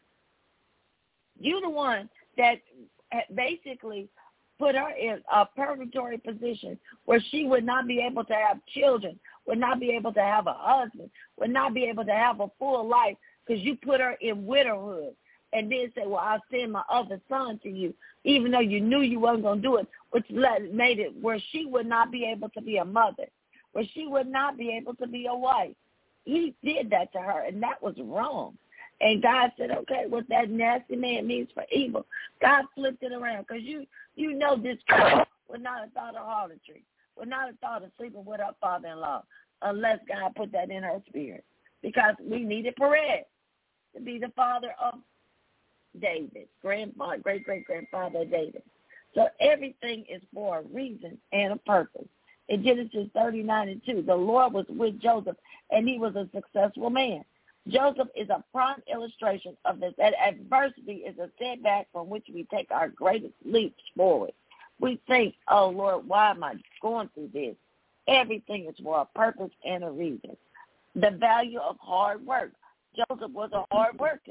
You the one that basically put her in a purgatory position where she would not be able to have children, would not be able to have a husband, would not be able to have a full life, because you put her in widowhood and then say, well, I'll send my other son to you, even though you knew you wasn't going to do it, which made it where she would not be able to be a mother, where she would not be able to be a wife. He did that to her, and that was wrong. And God said, okay, what that nasty man means for evil, God flipped it around, because you know this girl would not have thought of harlotry, would not have thought of sleeping with her father-in-law unless God put that in her spirit, because we needed Perez to be the father of David, great-great-grandfather of David. So everything is for a reason and a purpose. In Genesis 39:2, the Lord was with Joseph, and he was a successful man. Joseph is a prime illustration of this, that adversity is a setback from which we take our greatest leaps forward. We think, oh, Lord, why am I going through this? Everything is for a purpose and a reason. The value of hard work. Joseph was a hard worker.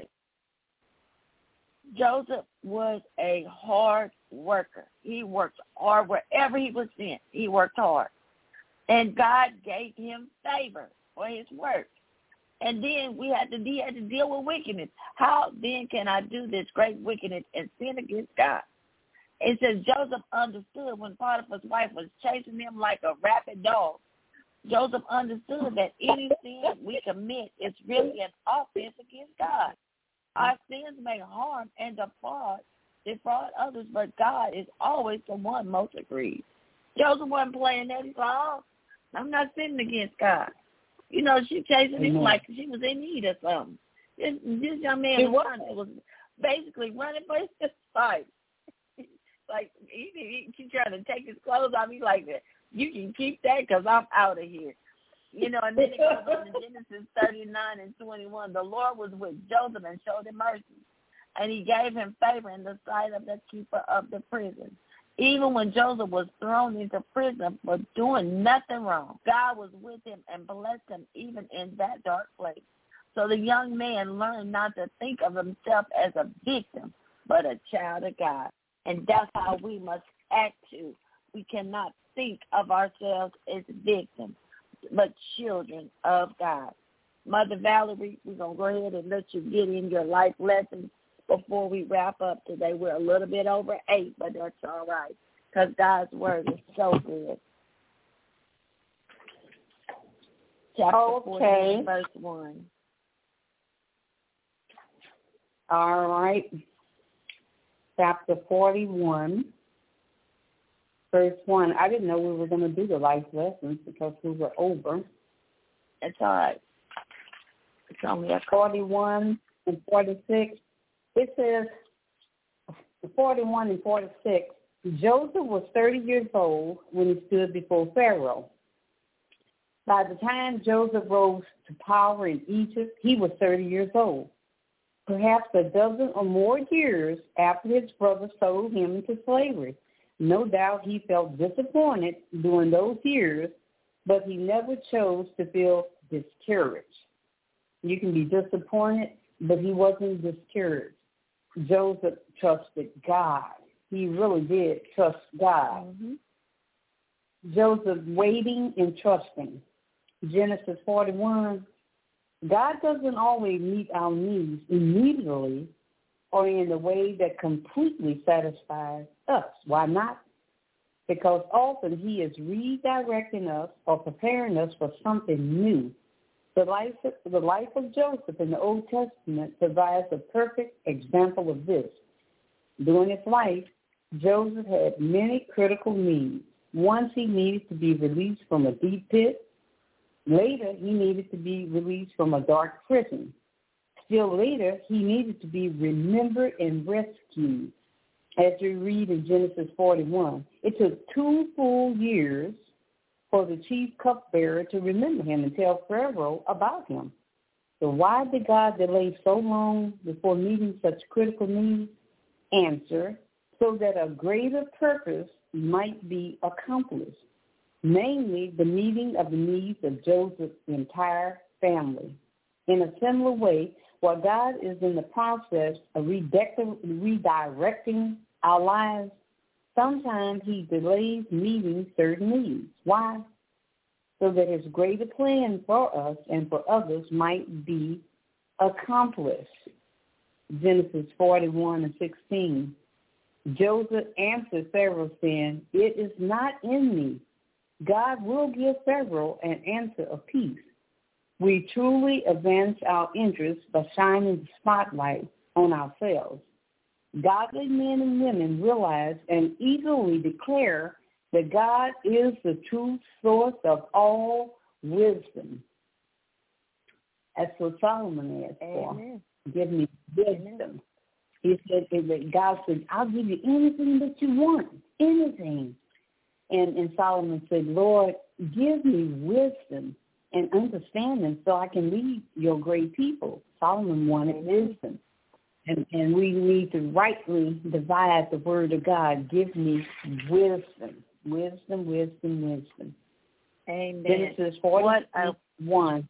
Joseph was a hard worker. He worked hard wherever he was sent. He worked hard. And God gave him favor for his work. And then he had to deal with wickedness. How then can I do this great wickedness and sin against God? It says Joseph understood when Potiphar's wife was chasing him like a rabid dog. Joseph understood that any sin we commit is really an offense against God. Our sins may harm and defraud others, but God is always the one most aggrieved. Joseph wasn't playing that. He's like, oh, I'm not sinning against God. You know, she chasing him like she was in need or something. This young man was basically running for his life. Like, he trying to take his clothes off. He's like, you can keep that because I'm out of here. You know, and then it goes on in Genesis 39:21. The Lord was with Joseph and showed him mercy, and he gave him favor in the sight of the keeper of the prison. Even when Joseph was thrown into prison for doing nothing wrong, God was with him and blessed him even in that dark place. So the young man learned not to think of himself as a victim, but a child of God. And that's how we must act too. We cannot think of ourselves as victims. but children of God. Mother Valerie, we're going to go ahead and let you get in your life lesson before we wrap up today. We're a little bit over 8, but that's all right because God's word is so good. Chapter 14, verse 1. All right. Chapter 41, verse 1. I didn't know we were going to do the life lessons because we were over. That's all right. It's only at 41 and 46. It says, 41 and 46, Joseph was 30 years old when he stood before Pharaoh. By the time Joseph rose to power in Egypt, he was 30 years old. Perhaps a dozen or more years after his brother sold him into slavery. No doubt he felt disappointed during those years, but he never chose to feel discouraged. You can be disappointed, but he wasn't discouraged. Joseph trusted God. He really did trust God. Mm-hmm. Joseph waiting and trusting. Genesis 41, God doesn't always meet our needs immediately or in a way that completely satisfies us. Why not? Because often he is redirecting us or preparing us for something new. The life of Joseph in the Old Testament provides a perfect example of this. During his life, Joseph had many critical needs. Once he needed to be released from a deep pit. Later, he needed to be released from a dark prison. Still later, he needed to be remembered and rescued. As we read in Genesis 41, it took 2 full years for the chief cupbearer to remember him and tell Pharaoh about him. So why did God delay so long before meeting such critical needs? Answer, so that a greater purpose might be accomplished, namely the meeting of the needs of Joseph's entire family. In a similar way, while God is in the process of redirecting our lives, sometimes he delays meeting certain needs. Why? So that his greater plan for us and for others might be accomplished. Genesis 41 and 16. Joseph answered Pharaoh, saying, "It is not in me. God will give Pharaoh an answer of peace. We truly advance our interests by shining the spotlight on ourselves. Godly men and women realize and eagerly declare that God is the true source of all wisdom." That's what Solomon asked for. Amen. Give me wisdom. He said that God said, "I'll give you anything that you want, anything." And Solomon said, "Lord, give me wisdom and understanding so I can lead your great people." Solomon wanted wisdom. And we need to rightly divide the word of God. Give me wisdom. Wisdom, wisdom, wisdom. Amen. Genesis 41.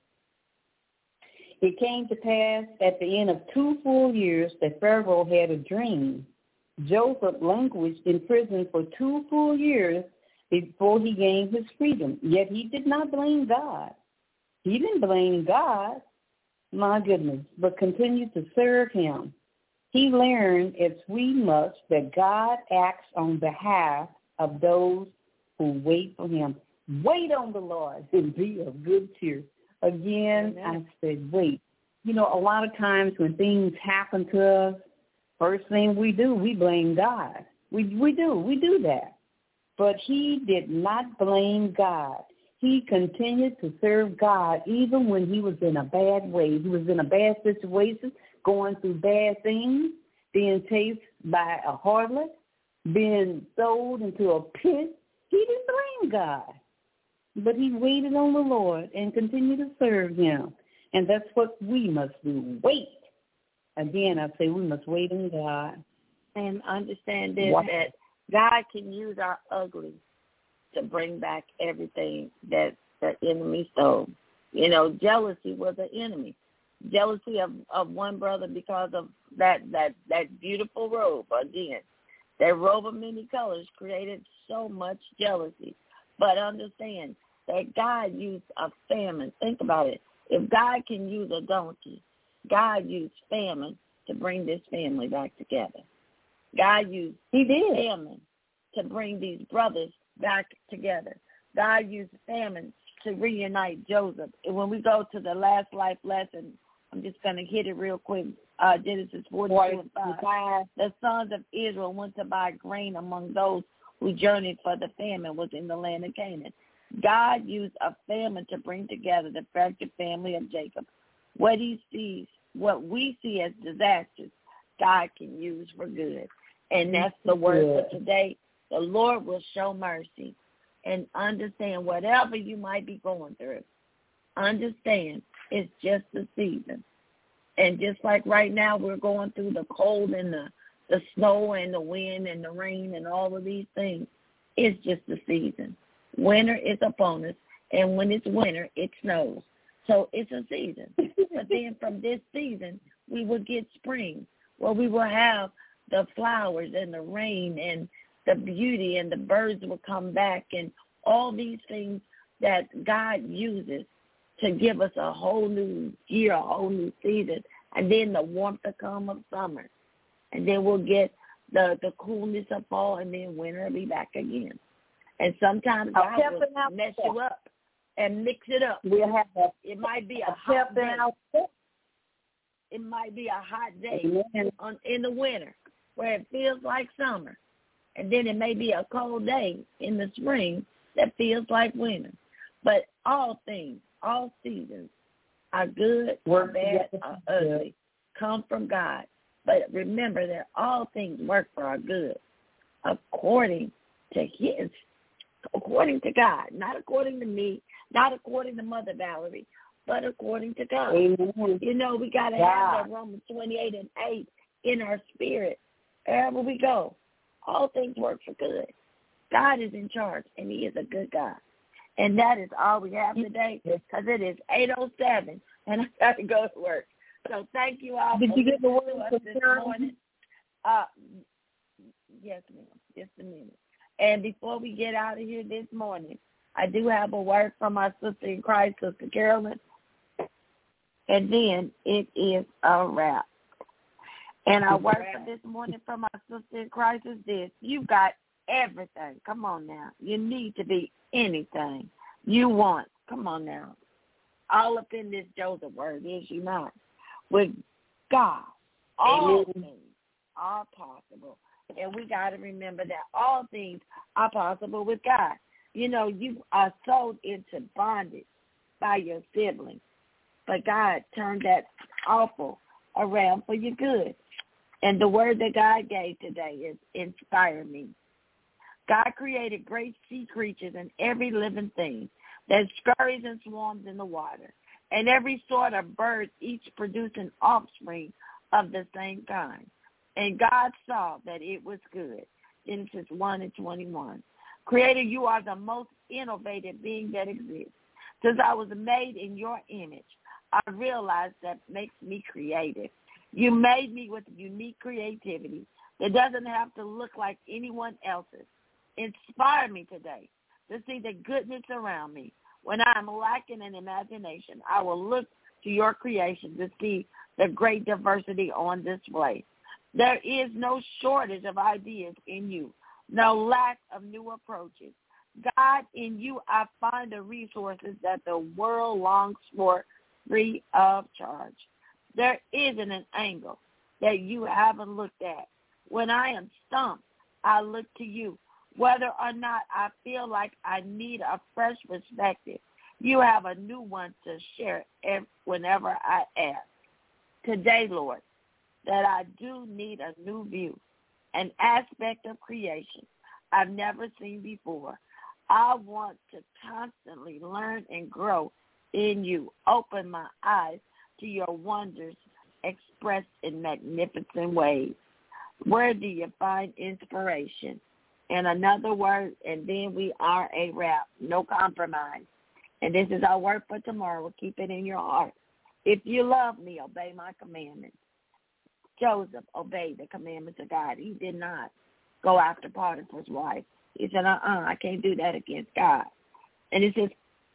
It came to pass at the end of 2 full years that Pharaoh had a dream. Joseph languished in prison for 2 full years before he gained his freedom. Yet he did not blame God. He didn't blame God, my goodness, but continued to serve him. He learned, as we must, that God acts on behalf of those who wait for him. Wait on the Lord and be of good cheer. Again, I said, wait. You know, a lot of times when things happen to us, first thing we do, we blame God. We do that. But he did not blame God. He continued to serve God even when he was in a bad way. He was in a bad situation, going through bad things, being chased by a harlot, being sold into a pit. He didn't blame God. But he waited on the Lord and continued to serve him. And that's what we must do. Wait. Again, I say we must wait on God. And understand this, that God can use our ugly to bring back everything that the enemy stole. You know, jealousy was an enemy. Jealousy of one brother because of that beautiful robe. Again, that robe of many colors created so much jealousy. But understand, that God used a famine. Think about it. If God can use a donkey, God used famine to bring this family back together. God used famine to bring these brothers back together. God used famine to reunite Joseph. And when we go to the last life lesson, I'm just going to hit it real quick. Genesis 42 and 5. The sons of Israel went to buy grain among those who journeyed, for the famine was in the land of Canaan. God used a famine to bring together the fractured family of Jacob. What we see as disasters, God can use for good. And that's the word for today. The Lord will show mercy. And understand whatever you might be going through, understand it's just a season. And just like right now we're going through the cold and the snow and the wind and the rain and all of these things, it's just a season. Winter is upon us, and when it's winter, it snows. So it's a season. But then from this season, we will get spring, where we will have the flowers and the rain and the beauty, and the birds will come back, and all these things that God uses to give us a whole new year, a whole new season, and then the warmth to come of summer. And then we'll get the coolness of fall, and then winter will be back again. And sometimes God will mess you up and mix it up. It might be a hot day. It might be a hot day in the winter where it feels like summer. And then it may be a cold day in the spring that feels like winter. But all things, all seasons are good or bad or ugly, come from God. But remember that all things work for our good according to God, not according to me, not according to Mother Valerie, but according to God. Amen. You know, we got to have that Romans 28 and 8 in our spirit wherever we go. All things work for good. God is in charge, and he is a good God. And that is all we have today, because it is 8:07, and I got to go to work. So thank you all for listening to us this morning. Yes, ma'am. Just a minute. And before we get out of here this morning, I do have a word from my sister in Christ, Sister Carolyn. And then it is a wrap. And our word for this morning from my sister in Christ is this: you've got everything. Come on now. You need to be anything you want. Come on now. All up in this Joseph word, is you not. With God, all things are possible. And we got to remember that all things are possible with God. You know, you are sold into bondage by your siblings, but God turned that awful around for your good. And the word that God gave today is inspire me. God created great sea creatures and every living thing that scurries and swarms in the water, and every sort of bird, each producing offspring of the same kind. And God saw that it was good. Genesis 1 and 21. Creator, you are the most innovative being that exists. Since I was made in your image, I realized that makes me creative. You made me with unique creativity that doesn't have to look like anyone else's. Inspire me today to see the goodness around me. When I am lacking in imagination, I will look to your creation to see the great diversity on display. There is no shortage of ideas in you, no lack of new approaches. God, in you I find the resources that the world longs for free of charge. There isn't an angle that you haven't looked at. When I am stumped, I look to you. Whether or not I feel like I need a fresh perspective, you have a new one to share whenever I ask. Today, Lord, that I do need a new view, an aspect of creation I've never seen before. I want to constantly learn and grow in you. Open my eyes to your wonders expressed in magnificent ways. Where do you find inspiration? And another word, and then we are a wrap. No compromise. And this is our word for tomorrow. Keep it in your heart. If you love me, obey my commandments. Joseph obeyed the commandments of God. He did not go after Potiphar's wife. He said, I can't do that against God. And it says,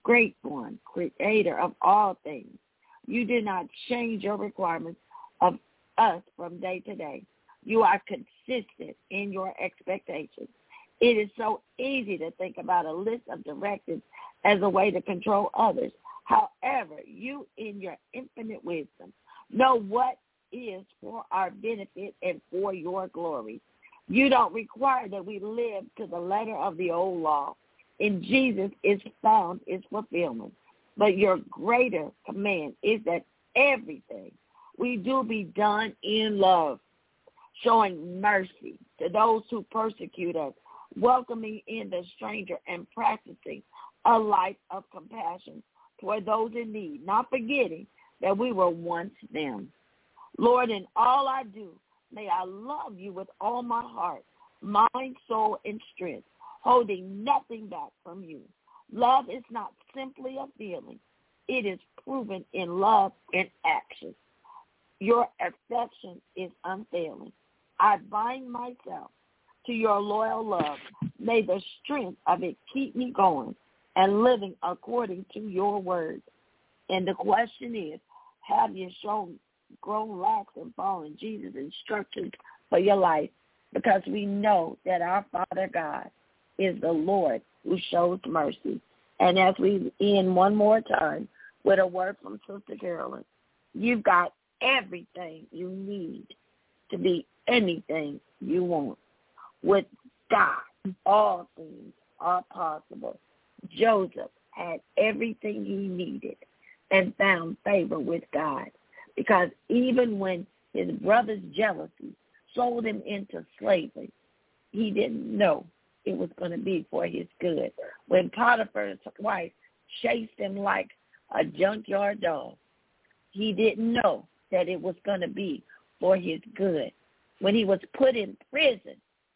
great one, creator of all things. You did not change your requirements of us from day to day. You are consistent in your expectations. It is so easy to think about a list of directives as a way to control others. However, you, in your infinite wisdom, know what is for our benefit and for your glory. You don't require that we live to the letter of the old law. In Jesus is found its fulfillment. But your greater command is that everything we do be done in love, showing mercy to those who persecute us, welcoming in the stranger, and practicing a life of compassion toward those in need, not forgetting that we were once them. Lord, in all I do, may I love you with all my heart, mind, soul, and strength, holding nothing back from you. Love is not simply a feeling. It is proven in love and action. Your affection is unfailing. I bind myself to your loyal love. May the strength of it keep me going and living according to your word. And the question is, have you grown lax and following Jesus' instructions for your life? Because we know that our Father God is the Lord who shows mercy. And as we end one more time with a word from Sister Carolyn, you've got everything you need to be anything you want. With God, all things are possible. Joseph had everything he needed and found favor with God, because even when his brother's jealousy sold him into slavery, he didn't know it was going to be for his good. When Potiphar's wife chased him like a junkyard dog, he didn't know that it was going to be for his good. When he was put in prison,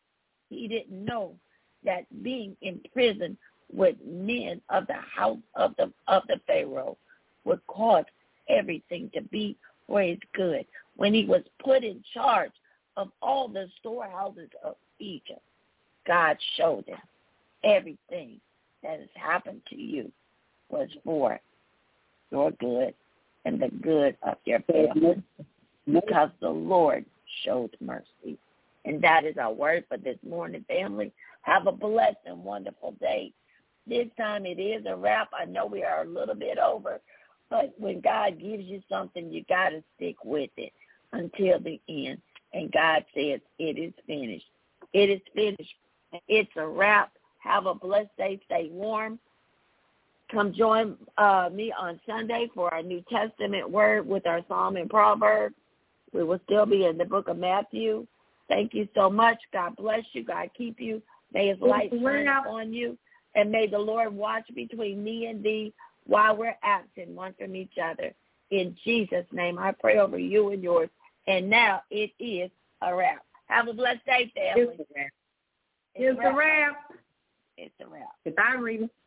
he didn't know that being in prison with men of the house of the Pharaoh would cause everything to be for his good. When he was put in charge of all the storehouses of Egypt, God showed him everything that has happened to you was for your good and the good of your family, because the Lord showed mercy. And that is our word for this morning, family. Have a blessed and wonderful day. This time it is a wrap. I know we are a little bit over, but when God gives you something, you got to stick with it until the end. And God says it is finished. It is finished. It's a wrap. Have a blessed day. Stay warm. Come join me on Sunday for our New Testament word with our Psalm and Proverbs. We will still be in the book of Matthew. Thank you so much. God bless you. God keep you. May his light shine on you. And may the Lord watch between me and thee while we're absent one from each other. In Jesus' name, I pray over you and yours. And now it is a wrap. Have a blessed day, family. It's a wrap. It's a wrap. Goodbye, Rita.